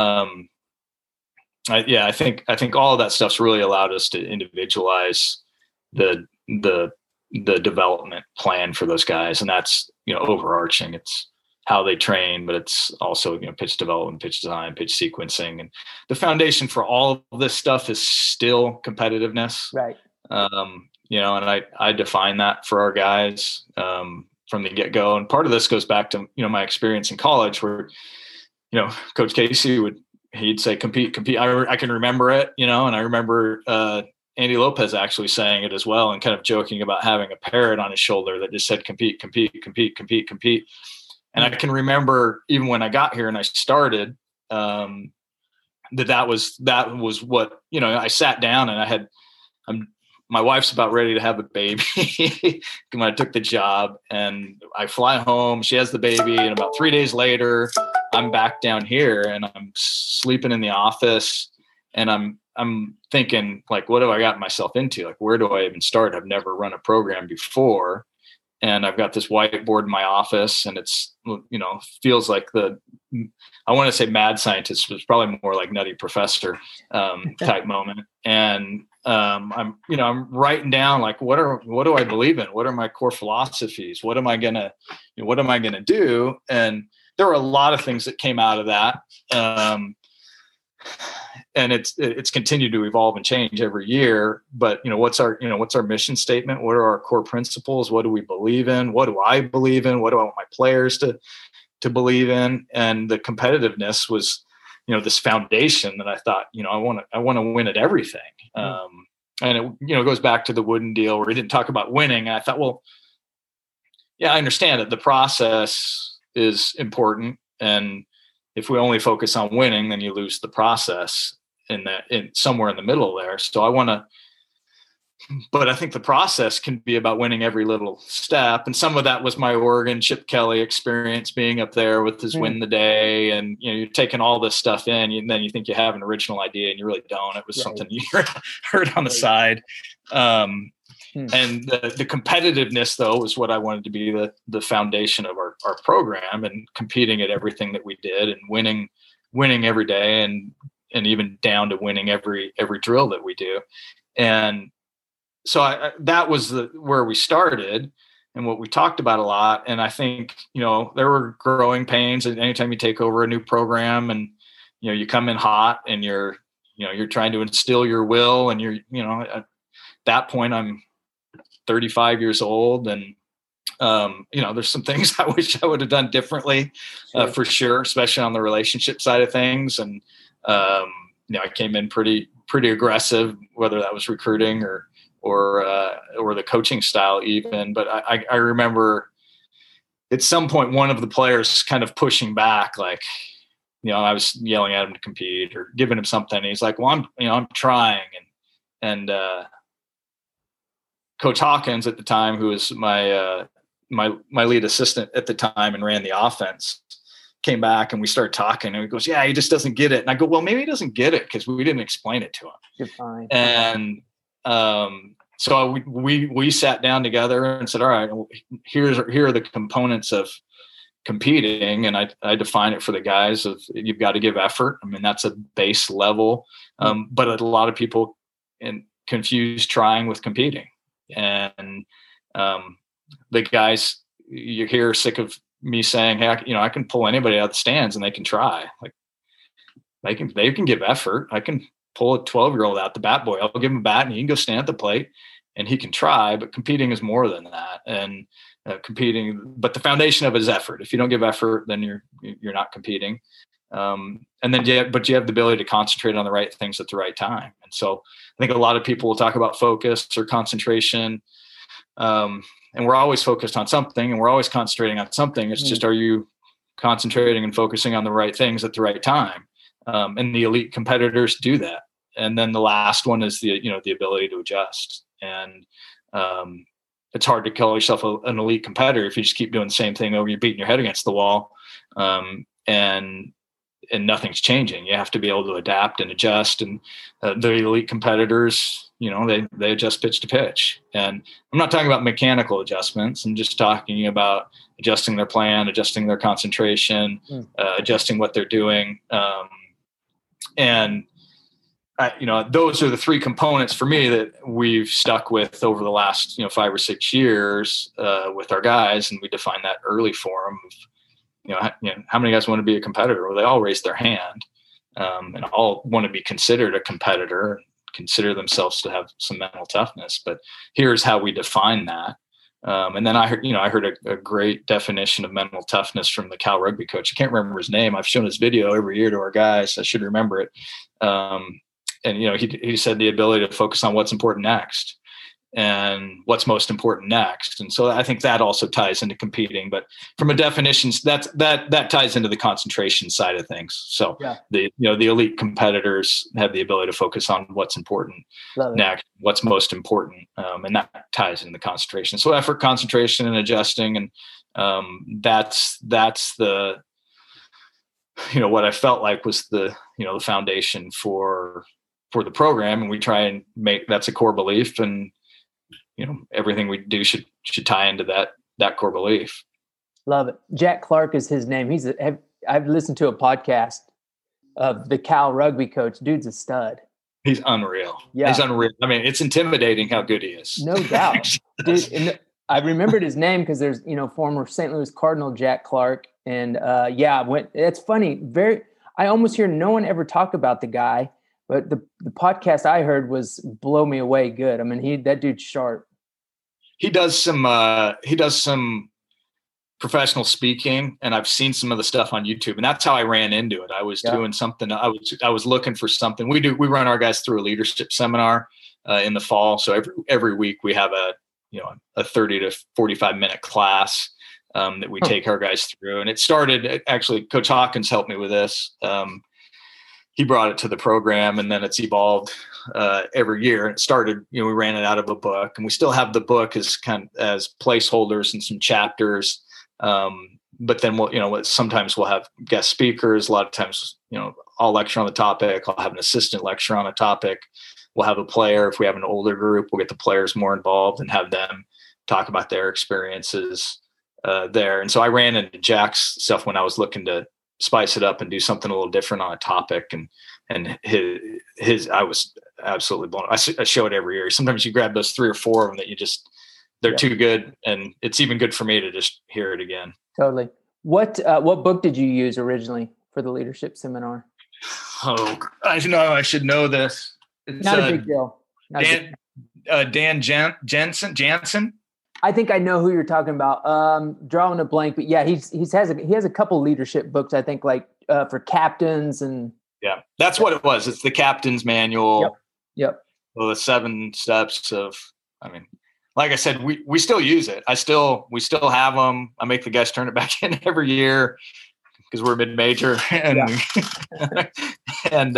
I think all of that stuff's really allowed us to individualize the development plan for those guys, and that's overarching. It's how they train, but it's also pitch development, pitch design, pitch sequencing, and the foundation for all of this stuff is still competitiveness, right? And I define that for our guys from the get-go. And part of this goes back to my experience in college, where Coach Casey he'd say compete. I can remember it, and I remember Andy Lopez actually saying it as well, and kind of joking about having a parrot on his shoulder that just said compete. And I can remember, even when I got here and I started, that was what, I sat down and my wife's about ready to have a baby when I took the job, and I fly home, she has the baby, and about 3 days later, I'm back down here and I'm sleeping in the office, and I'm thinking, like, what have I gotten myself into? Like, where do I even start? I've never run a program before. And I've got this whiteboard in my office, and it's, feels like I want to say mad scientist, but it's probably more like nutty professor type moment. And I'm writing down, like, what do I believe in? What are my core philosophies? What am I gonna do? And there were a lot of things that came out of that. And it's continued to evolve and change every year. But what's our mission statement? What are our core principles? What do we believe in? What do I believe in? What do I want my players to believe in? And the competitiveness was, this foundation that I thought, I want to win at everything. And it goes back to the Wooden deal, where he didn't talk about winning. And I thought, well, yeah, I understand that the process is important, and if we only focus on winning, then you lose the process in somewhere in the middle there. So but I think the process can be about winning every little step. And some of that was my Oregon Chip Kelly experience, being up there with his win the day. And, you're taking all this stuff in, and then you think you have an original idea, and you really don't. It was something you heard on the side. And the competitiveness, though, was what I wanted to be the foundation of our program, and competing at everything that we did, and winning every day, and even down to winning every drill that we do. And so that was where we started, and what we talked about a lot. And I think, there were growing pains anytime you take over a new program, and, you come in hot, and you're trying to instill your will, and at that point I'm 35 years old, and there's some things I wish I would have done differently, for sure, especially on the relationship side of things. And I came in pretty aggressive, whether that was recruiting or the coaching style even. But I remember at some point one of the players kind of pushing back, like, I was yelling at him to compete or giving him something. And he's like, well, I'm trying. And Coach Hawkins at the time, who was my lead assistant at the time and ran the offense, came back and we started talking, and he goes, yeah, he just doesn't get it. And I go, well, maybe he doesn't get it because we didn't explain it to him. You're fine. And so we sat down together and said, all right, here are the components of competing. And I define it for the guys of, you've got to give effort. I mean, that's a base level. But a lot of people confuse trying with competing. And the guys you hear sick of me saying, hey, I can pull anybody out of the stands and they can try. Like they can give effort. I can pull a 12-year-old out, the bat boy. I'll give him a bat and he can go stand at the plate and he can try, but competing is more than that. And but the foundation of it is effort. If you don't give effort, then you're not competing. And then you have the ability to concentrate on the right things at the right time. And so I think a lot of people will talk about focus or concentration. And we're always focused on something and we're always concentrating on something. It's just, are you concentrating and focusing on the right things at the right time? And the elite competitors do that. And then the last one is the ability to adjust. And it's hard to call yourself an elite competitor if you just keep doing the same thing over. You're beating your head against the wall, and nothing's changing. You have to be able to adapt and adjust. And the elite competitors, they adjust pitch to pitch. And I'm not talking about mechanical adjustments. I'm just talking about adjusting their plan, adjusting their concentration, adjusting what they're doing. Those are the three components for me that we've stuck with over the last 5 or 6 years with our guys, and we define that early for them. How many guys want to be a competitor? Well, they all raise their hand, and all want to be considered a competitor, consider themselves to have some mental toughness. But here's how we define that. And then I heard a great definition of mental toughness from the Cal rugby coach. I can't remember his name. I've shown his video every year to our guys. I should remember it. And he said the ability to focus on what's important next and what's most important next. And so I think that also ties into competing, but from a definition, that ties into the concentration side of things. So the elite competitors have the ability to focus on what's important next, what's most important. And that ties into the concentration. So effort, concentration, and adjusting. And that's the, what I felt like was the foundation for the program. And we try and that's a core belief, and everything we do should tie into that core belief. Love it. Jack Clark is his name. I've listened to a podcast of the Cal rugby coach. Dude's a stud. He's unreal. Yeah. He's unreal. I mean, it's intimidating how good he is. No doubt. Dude, and I remembered his name because there's, former St. Louis Cardinal Jack Clark. And it's funny. I almost hear no one ever talk about the guy, but the podcast I heard was blow me away good. I mean, that dude's sharp. He does some professional speaking, and I've seen some of the stuff on YouTube, and that's how I ran into it. I was doing something. I was looking for something. We run our guys through a leadership seminar in the fall. So every week we have a 30 to 45 minute class that we take our guys through. And it started, actually, Coach Hawkins helped me with this. He brought it to the program, and then it's evolved every year. And it started, we ran it out of a book, and we still have the book as placeholders and some chapters. But then sometimes we'll have guest speakers. A lot of times, I'll lecture on the topic. I'll have an assistant lecture on a topic. We'll have a player. If we have an older group, we'll get the players more involved and have them talk about their experiences there. And so I ran into Jack's stuff when I was looking to spice it up and do something a little different on a topic. And his I was absolutely blown. I show it every year. Sometimes you grab those 3 or 4 of them that they're too good. And it's even good for me to just hear it again. Totally. What book did you use originally for the leadership seminar? Oh, I know. I should know this. It's not a big deal. Dan Jansen. I think I know who you're talking about. Drawing a blank, but yeah, he has a couple leadership books. I think for captains and that's what it was. It's the captain's manual. Yep. Well, the 7 steps of. I mean, like I said, we still use it. We still have them. I make the guys turn it back in every year. because we're mid-major and and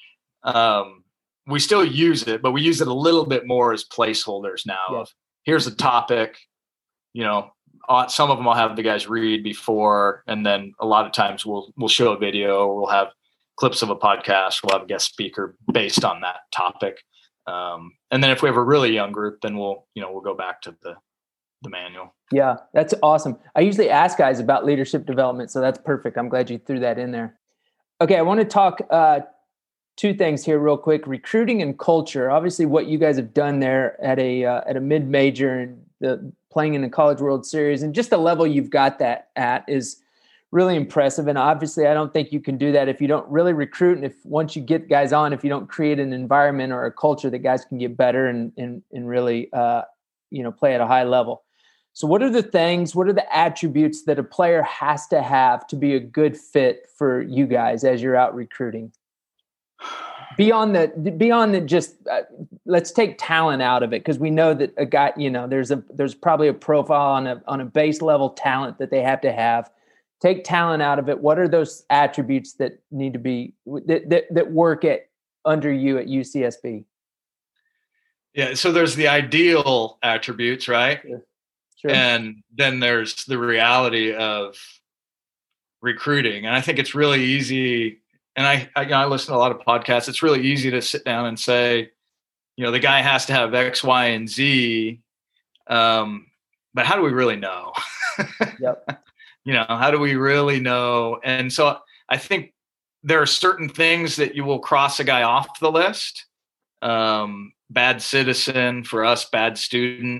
we still use it, but we use it a little bit more as placeholders now. Yeah. Here's a topic, some of them I'll have the guys read before, and then a lot of times we'll show a video, or we'll have clips of a podcast. We'll have a guest speaker based on that topic. And then if we have a really young group, then we'll go back to the manual. Yeah, that's awesome. I usually ask guys about leadership development, so that's perfect. I'm glad you threw that in there. Okay, I want to talk two things here real quick: recruiting and culture. Obviously, what you guys have done there at a mid-major and playing in the College World Series, and just the level you've got that at is really impressive. And obviously, I don't think you can do that if you don't really recruit, and once you get guys on, if you don't create an environment or a culture that guys can get better and really play at a high level. So what are the attributes that a player has to have to be a good fit for you guys as you're out recruiting? Beyond the just let's take talent out of it, because we know that a guy, there's probably a profile on a base level talent that they have to have. Take talent out of it. What are those attributes that need to be that work under you at UCSB? Yeah, so there's the ideal attributes, right? Sure. And then there's the reality of recruiting. And I think it's really easy. And I listen to a lot of podcasts. It's really easy to sit down and say, the guy has to have X, Y, and Z. But how do we really know? Yep. How do we really know? And so I think there are certain things that you will cross a guy off the list. Bad citizen, for us, bad student,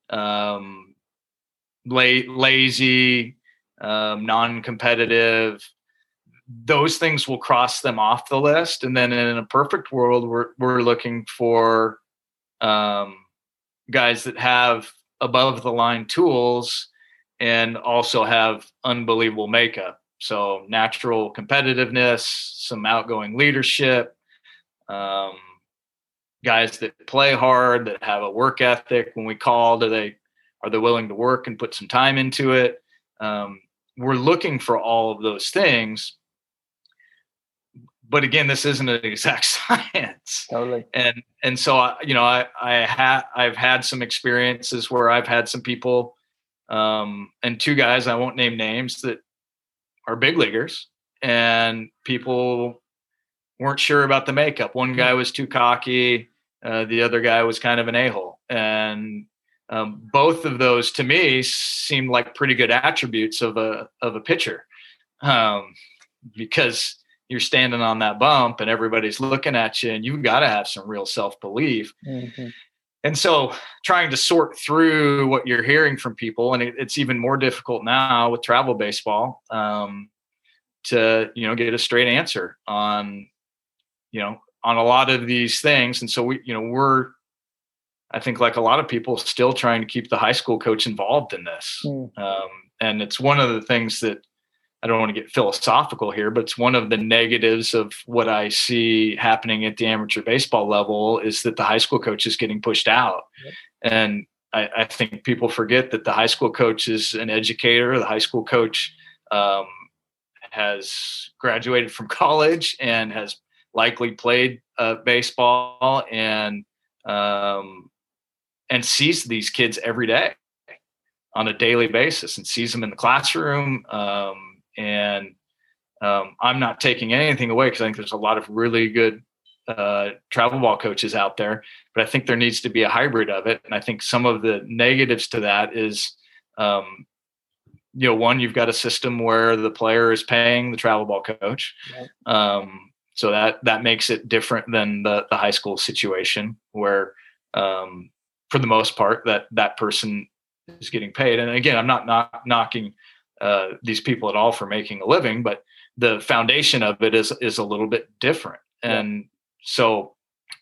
lazy, non-competitive. Those things will cross them off the list. And then in a perfect world, we're looking for guys that have above the line tools and also have unbelievable makeup. So natural competitiveness, some outgoing leadership, guys that play hard, that have a work ethic. When we call, are they willing to work and put some time into it? We're looking for all of those things. But again, this isn't an exact science. Totally. And so, I've had some experiences where I've had some people, and two guys, I won't name names, that are big leaguers, and people weren't sure about the makeup. One guy was too cocky. The other guy was kind of an a-hole. And both of those, to me, seemed like pretty good attributes of a pitcher, because you're standing on that bump and everybody's looking at you, and you've got to have some real self-belief. Mm-hmm. And so trying to sort through what you're hearing from people, and it's even more difficult now with travel baseball, to, get a straight answer on a lot of these things. And so we're, I think, like a lot of people, still trying to keep the high school coach involved in this. And it's one of the things that, I don't want to get philosophical here, but it's one of the negatives of what I see happening at the amateur baseball level, is that the high school coach is getting pushed out. Yep. And I think people forget that the high school coach is an educator. The high school coach has graduated from college and has likely played baseball, and sees these kids every day on a daily basis, and sees them in the classroom. I'm not taking anything away, because I think there's a lot of really good travel ball coaches out there, but I think there needs to be a hybrid of it. And I think some of the negatives to that is, one, you've got a system where the player is paying the travel ball coach. Right. So that makes it different than the high school situation, where for the most part that person is getting paid. And again, I'm not knocking these people at all for making a living, but the foundation of it is a little bit different. And so,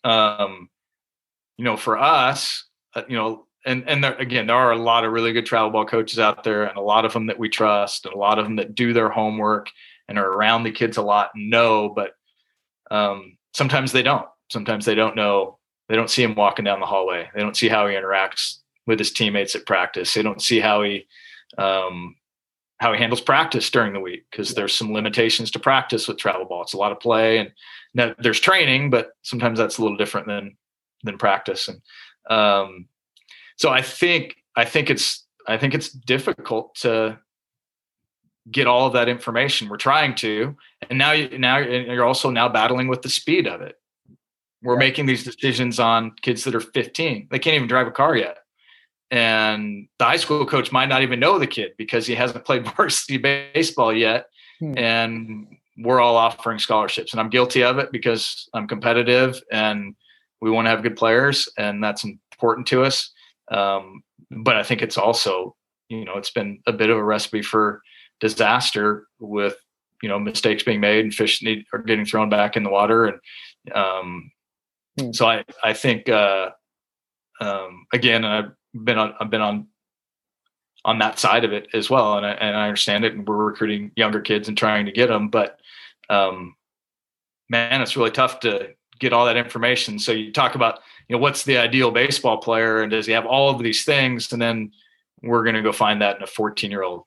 for us, and there are a lot of really good travel ball coaches out there, and a lot of them that we trust, and a lot of them that do their homework and are around the kids a lot and know, but sometimes they don't. Sometimes they don't know. They don't see him walking down the hallway. They don't see how he interacts with his teammates at practice. They don't see how he, how he handles practice during the week, because there's some limitations to practice with travel ball. It's a lot of play, and now there's training, but sometimes that's a little different than practice. And so I think it's difficult to get all of that information. We're trying to, and now you're also now battling with the speed of it. We're making these decisions on kids that are 15. They can't even drive a car yet. And the high school coach might not even know the kid because he hasn't played varsity baseball yet. And we're all offering scholarships, and I'm guilty of it because I'm competitive and we want to have good players, and that's important to us. But I think it's also, it's been a bit of a recipe for disaster with, mistakes being made and fish are getting thrown back in the water. And so I think, again, I've been on that side of it as well. And I understand it, and we're recruiting younger kids and trying to get them, but, man, it's really tough to get all that information. So you talk about, what's the ideal baseball player, and does he have all of these things? And then we're going to go find that in a 14-year-old,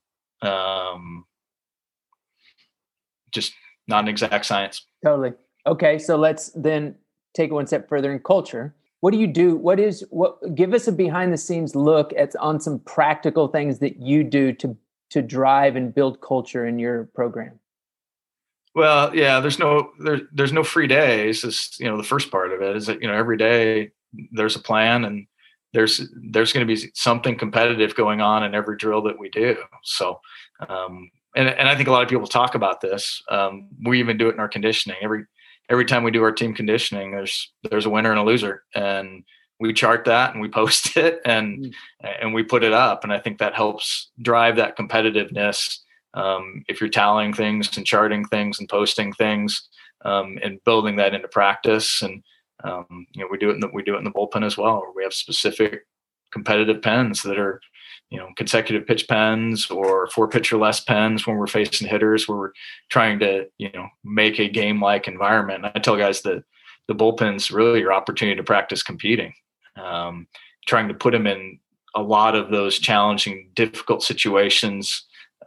just not an exact science. Totally. Okay. So let's then take it one step further in culture. What do you do? Give us a behind the scenes look on some practical things that you do to drive and build culture in your program. Well, yeah, there's no free days. Is, the first part of it is that, every day there's a plan, and there's going to be something competitive going on in every drill that we do. So, and I think a lot of people talk about this. We even do it in our conditioning. Every time we do our team conditioning, there's a winner and a loser, and we chart that and we post it and we put it up. And I think that helps drive that competitiveness. If you're tallying things and charting things and posting things, and building that into practice. And, we do it in the bullpen as well, where we have specific competitive pens that are, consecutive pitch pens or 4 pitch or less pens when we're facing hitters, where we're trying to, make a game-like environment. I tell guys that the bullpen's really your opportunity to practice competing, trying to put them in a lot of those challenging, difficult situations,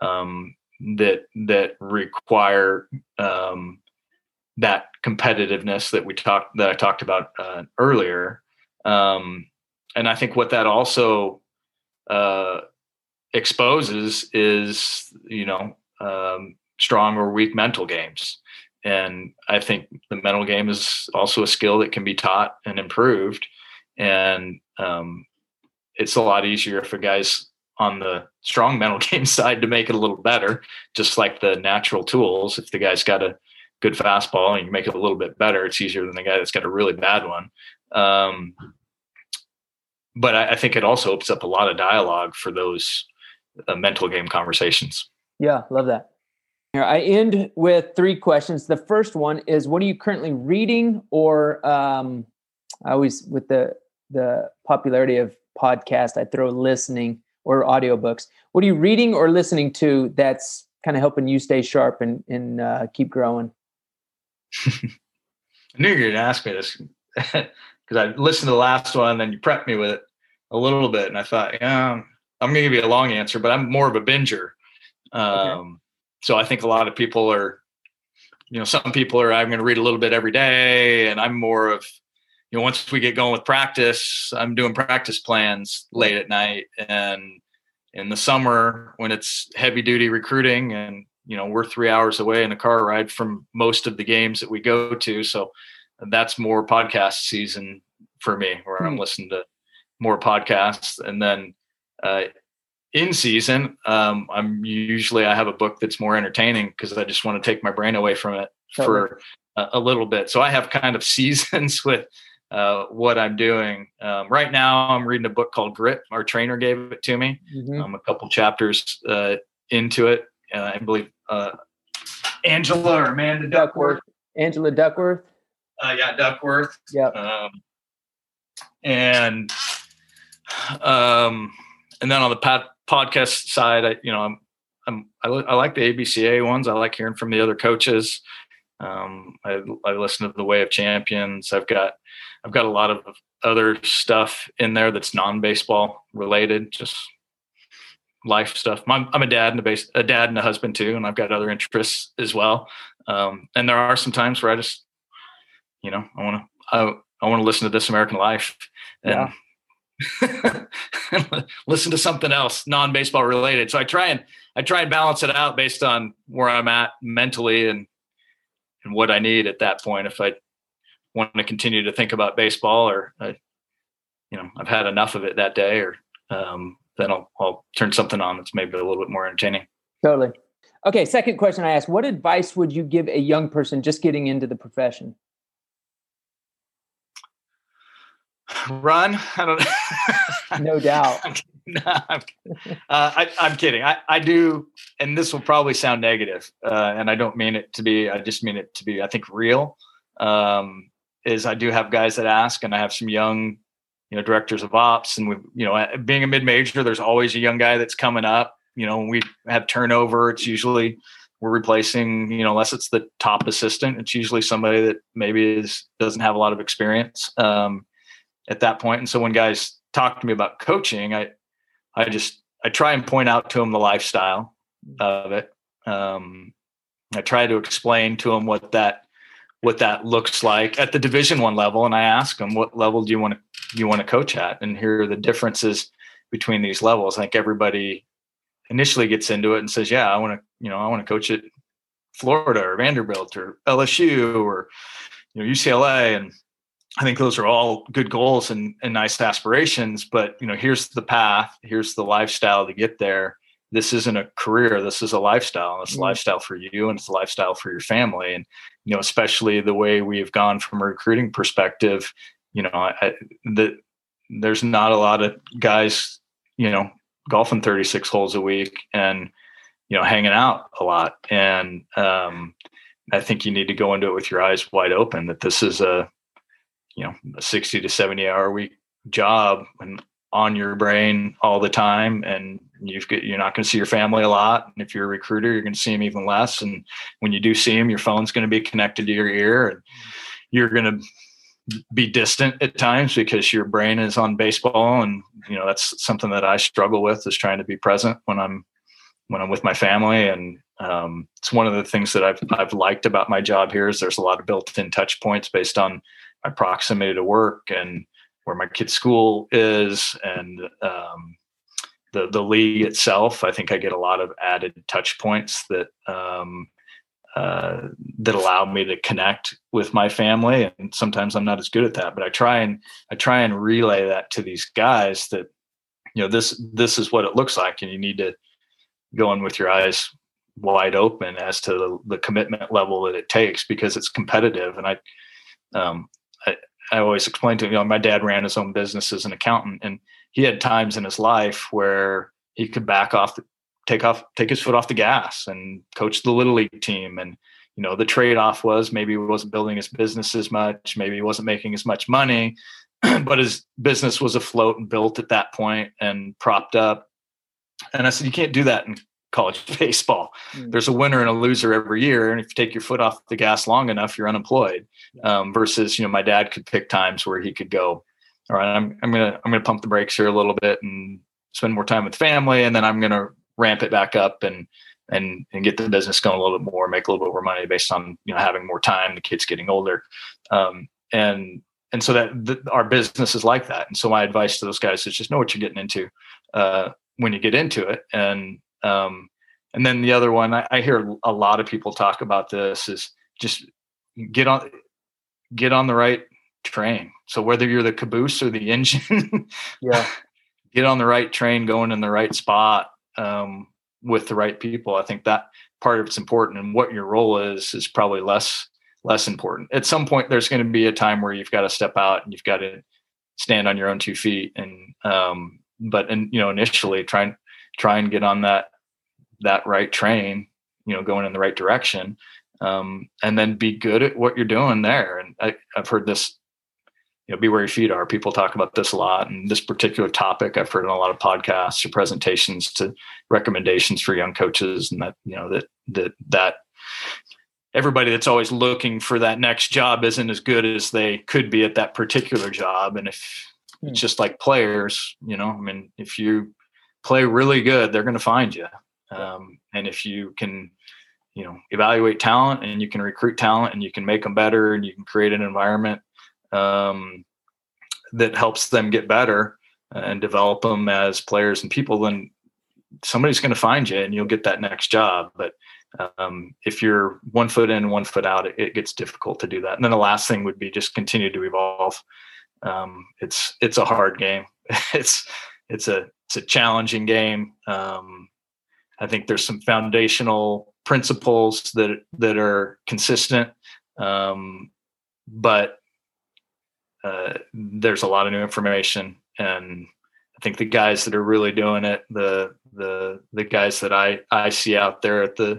that require, that competitiveness that I talked about, earlier. And I think what that also, exposes is, strong or weak mental games. And I think the mental game is also a skill that can be taught and improved. And it's a lot easier if a guy's on the strong mental game side to make it a little better, just like the natural tools. If the guy's got a good fastball and you make it a little bit better, it's easier than the guy that's got a really bad one. But I think it also opens up a lot of dialogue for those mental game conversations. Yeah, love that. I end with 3 questions. The first one is, what are you currently reading? Or I always, with the popularity of podcasts, I throw listening or audiobooks. What are you reading or listening to that's kind of helping you stay sharp and keep growing? I knew you were going to ask me this because I listened to the last one and then you prepped me with it a little bit. And I thought, I'm going to give you a long answer, but I'm more of a binger. Okay. So I think a lot of people are, some people are, I'm going to read a little bit every day. And I'm more of, once we get going with practice, I'm doing practice plans late at night. And in the summer, when it's heavy duty recruiting and, we're 3 hours away in a car ride from most of the games that we go to. So that's more podcast season for me, where I'm listening to more podcasts. And then in season, I have a book that's more entertaining because I just want to take my brain away from it for a little bit. So I have kind of seasons with what I'm doing. Right now I'm reading a book called Grit. Our trainer gave it to me. A couple chapters into it. I believe Angela or Amanda Duckworth. Angela Duckworth. Yeah, Duckworth. Yeah. And then on the podcast side, I like the ABCA ones. I like hearing from the other coaches. I listen to the Way of Champions. I've got a lot of other stuff in there that's non-baseball related, just life stuff. I'm a dad and a dad and a husband too, and I've got other interests as well. And there are some times where I just, I want to listen to This American Life and listen to something else non-baseball related. So I try and balance it out based on where I'm at mentally and what I need at that point. If I want to continue to think about baseball, or I've had enough of it that day, or then I'll turn something on that's maybe a little bit more entertaining. Totally. Okay. Second question I asked: what advice would you give a young person just getting into the profession? Run. I don't. No doubt. I'm kidding. I do, and this will probably sound negative, and I don't mean it to be. I just mean it to be, I think, real. Is I do have guys that ask, and I have some young, directors of ops, and being a mid-major, there's always a young guy that's coming up. When we have turnover, it's usually we're replacing, unless it's the top assistant, it's usually somebody that maybe doesn't have a lot of experience at that point. And so when guys talk to me about coaching, I try and point out to them the lifestyle of it. I try to explain to them what that looks like at the Division I level. And I ask them, what level do you want to coach at? And here are the differences between these levels. I think everybody initially gets into it and says, yeah, I want to coach at Florida or Vanderbilt or LSU or, UCLA. And I think those are all good goals and nice aspirations, but here's the path, here's the lifestyle to get there. This isn't a career. This is a lifestyle. It's a lifestyle for you, and it's a lifestyle for your family. And, especially the way we've gone from a recruiting perspective, there's not a lot of guys, golfing 36 holes a week and, hanging out a lot. And I think you need to go into it with your eyes wide open, that this is a 60 to 70 hour a week job and on your brain all the time. And you're not going to see your family a lot. And if you're a recruiter, you're going to see them even less. And when you do see them, your phone's going to be connected to your ear, and you're going to be distant at times because your brain is on baseball. And, that's something that I struggle with, is trying to be present when I'm with my family. And it's one of the things that I've liked about my job here is there's a lot of built-in touch points based on my proximity to work and where my kid's school is, and the league itself. I think I get a lot of added touch points that allow me to connect with my family. And sometimes I'm not as good at that, but I try and relay that to these guys that, this is what it looks like, and you need to go in with your eyes wide open as to the commitment level that it takes, because it's competitive. And I always explain to him, my dad ran his own business as an accountant, and he had times in his life where he could take his foot off the gas and coach the little league team. And, the trade-off was maybe he wasn't building his business as much, maybe he wasn't making as much money, but his business was afloat and built at that point and propped up. And I said, you can't do that in college baseball. There's a winner and a loser every year. And if you take your foot off the gas long enough, you're unemployed. Versus, my dad could pick times where he could go, all right, I'm going to pump the brakes here a little bit and spend more time with family. And then I'm going to ramp it back up and get the business going a little bit more, make a little bit more money based on, having more time, the kids getting older. And so that our business is like that. And so my advice to those guys is just know what you're getting into when you get into it. And then the other one, I hear a lot of people talk about this, is just get on the right train. So whether you're the caboose or the engine, get on the right train, going in the right spot with the right people. I think that part of it's important, and what your role is probably less important. At some point, there's going to be a time where you've got to step out and you've got to stand on your own 2 feet. And but initially try and get on that right train, going in the right direction, and then be good at what you're doing there. And I've heard this, be where your feet are. People talk about this a lot, and this particular topic I've heard in a lot of podcasts or presentations to recommendations for young coaches, and that everybody that's always looking for that next job isn't as good as they could be at that particular job. And if it's just like players, if you play really good, they're going to find you. And if you can, evaluate talent and you can recruit talent and you can make them better and you can create an environment that helps them get better and develop them as players and people, then somebody's going to find you and you'll get that next job. But if you're 1 foot in, 1 foot out, it gets difficult to do that. And then the last thing would be just continue to evolve. It's a hard game. It's a challenging game. I think there's some foundational principles that are consistent. But there's a lot of new information, and I think the guys that are really doing it, the guys that I see out there at the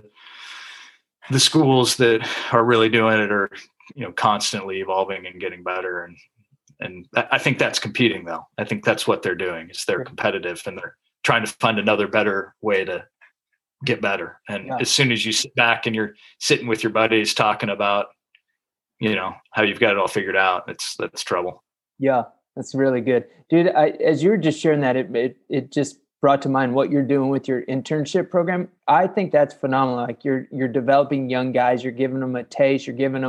schools that are really doing it are, constantly evolving and getting better. And I think that's competing though. I think that's what they're doing, is they're competitive and they're trying to find another better way to get better. And as soon as you sit back and you're sitting with your buddies talking about, how you've got it all figured out, that's trouble. Yeah. That's really good, dude. As you were just sharing that, it just brought to mind what you're doing with your internship program. I think that's phenomenal. Like you're developing young guys, you're giving them a taste, you're giving them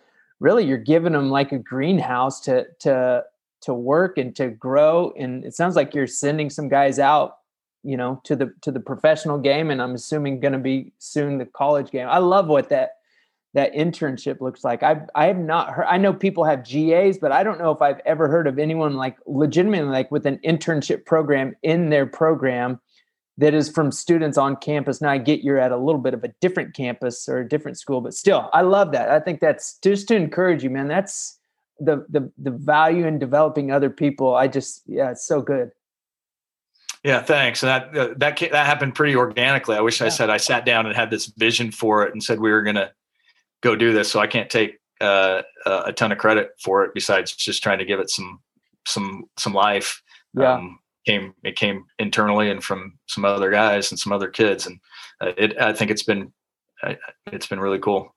like a greenhouse to work and to grow. And it sounds like you're sending some guys out, to the professional game, and I'm assuming going to be soon the college game. I love what that internship looks like. I have not heard, I know people have GAs, but I don't know if I've ever heard of anyone like legitimately like with an internship program in their program that is from students on campus. Now I get you're at a little bit of a different campus or a different school, but still, I love that. I think that's just to encourage you, man. That's the value in developing other people. It's so good. Yeah, thanks. And that happened pretty organically. I wish I sat down and had this vision for it and said we were going to go do this. So I can't take a ton of credit for it, besides just trying to give it some life. Yeah. It came internally and from some other guys and some other kids. And I think it's been really cool.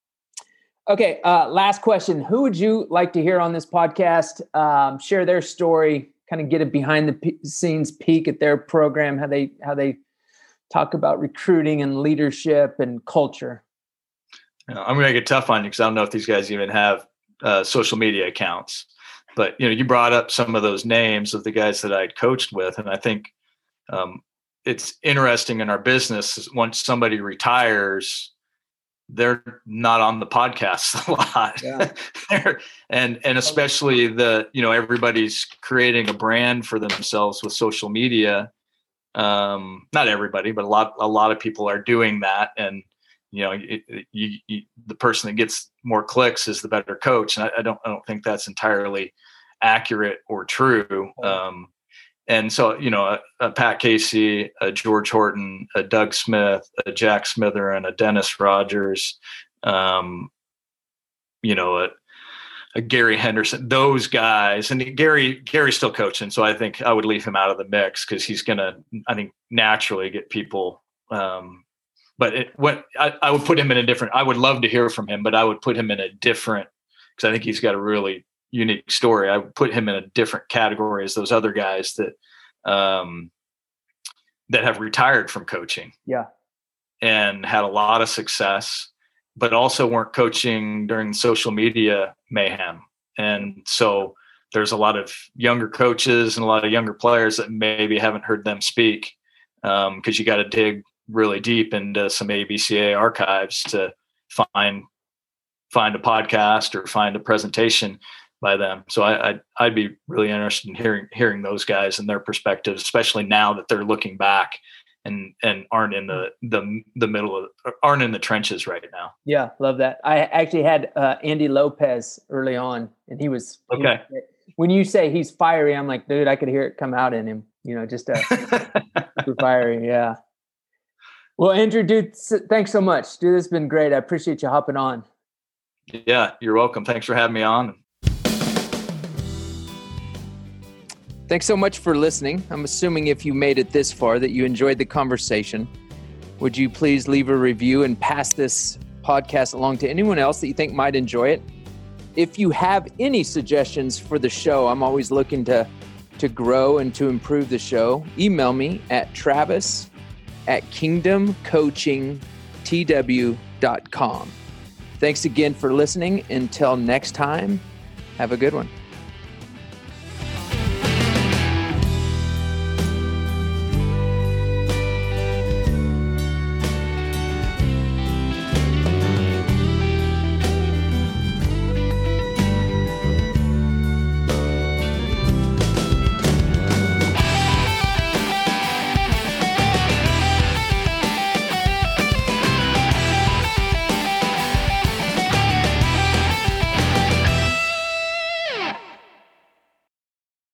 Okay. Last question. Who would you like to hear on this podcast? Share their story, kind of get a behind the scenes peek at their program, how they talk about recruiting and leadership and culture. I'm going to make it tough on you because I don't know if these guys even have social media accounts. But, you brought up some of those names of the guys that I'd coached with. And I think it's interesting in our business, once somebody retires, they're not on the podcast a lot. Yeah. and especially everybody's creating a brand for themselves with social media. Not everybody, but a lot of people are doing that. And, the person that gets more clicks is the better coach. And I don't think that's entirely accurate or true. And so, a Pat Casey, a George Horton, a Doug Smith, a Jack Smither, and a Dennis Rogers, a Gary Henderson, those guys. And Gary's still coaching. So I think I would leave him out of the mix because he's going to, I think, naturally get people. But I would put him in a different, I would love to hear from him, but I would put him in a different, because I think he's got a really unique story. I would put him in a different category as those other guys that have retired from coaching. Yeah. And had a lot of success, but also weren't coaching during social media mayhem. And so there's a lot of younger coaches and a lot of younger players that maybe haven't heard them speak, because you got to dig really deep into some ABCA archives to find a podcast or find a presentation by them. So I'd be really interested in hearing those guys and their perspectives, especially now that they're looking back and aren't in the middle aren't in the trenches right now. Yeah, love that. I actually had Andy Lopez early on, and he was okay. When you say he's fiery, I'm like, dude, I could hear it come out in him. Just super fiery. Yeah. Well, Andrew, dude, thanks so much. Dude, this has been great. I appreciate you hopping on. Yeah, you're welcome. Thanks for having me on. Thanks so much for listening. I'm assuming if you made it this far that you enjoyed the conversation. Would you please leave a review and pass this podcast along to anyone else that you think might enjoy it? If you have any suggestions for the show, I'm always looking to to grow and to improve the show, email me at travis@kingdomcoachingtw.com. Thanks again for listening. Until next time, have a good one.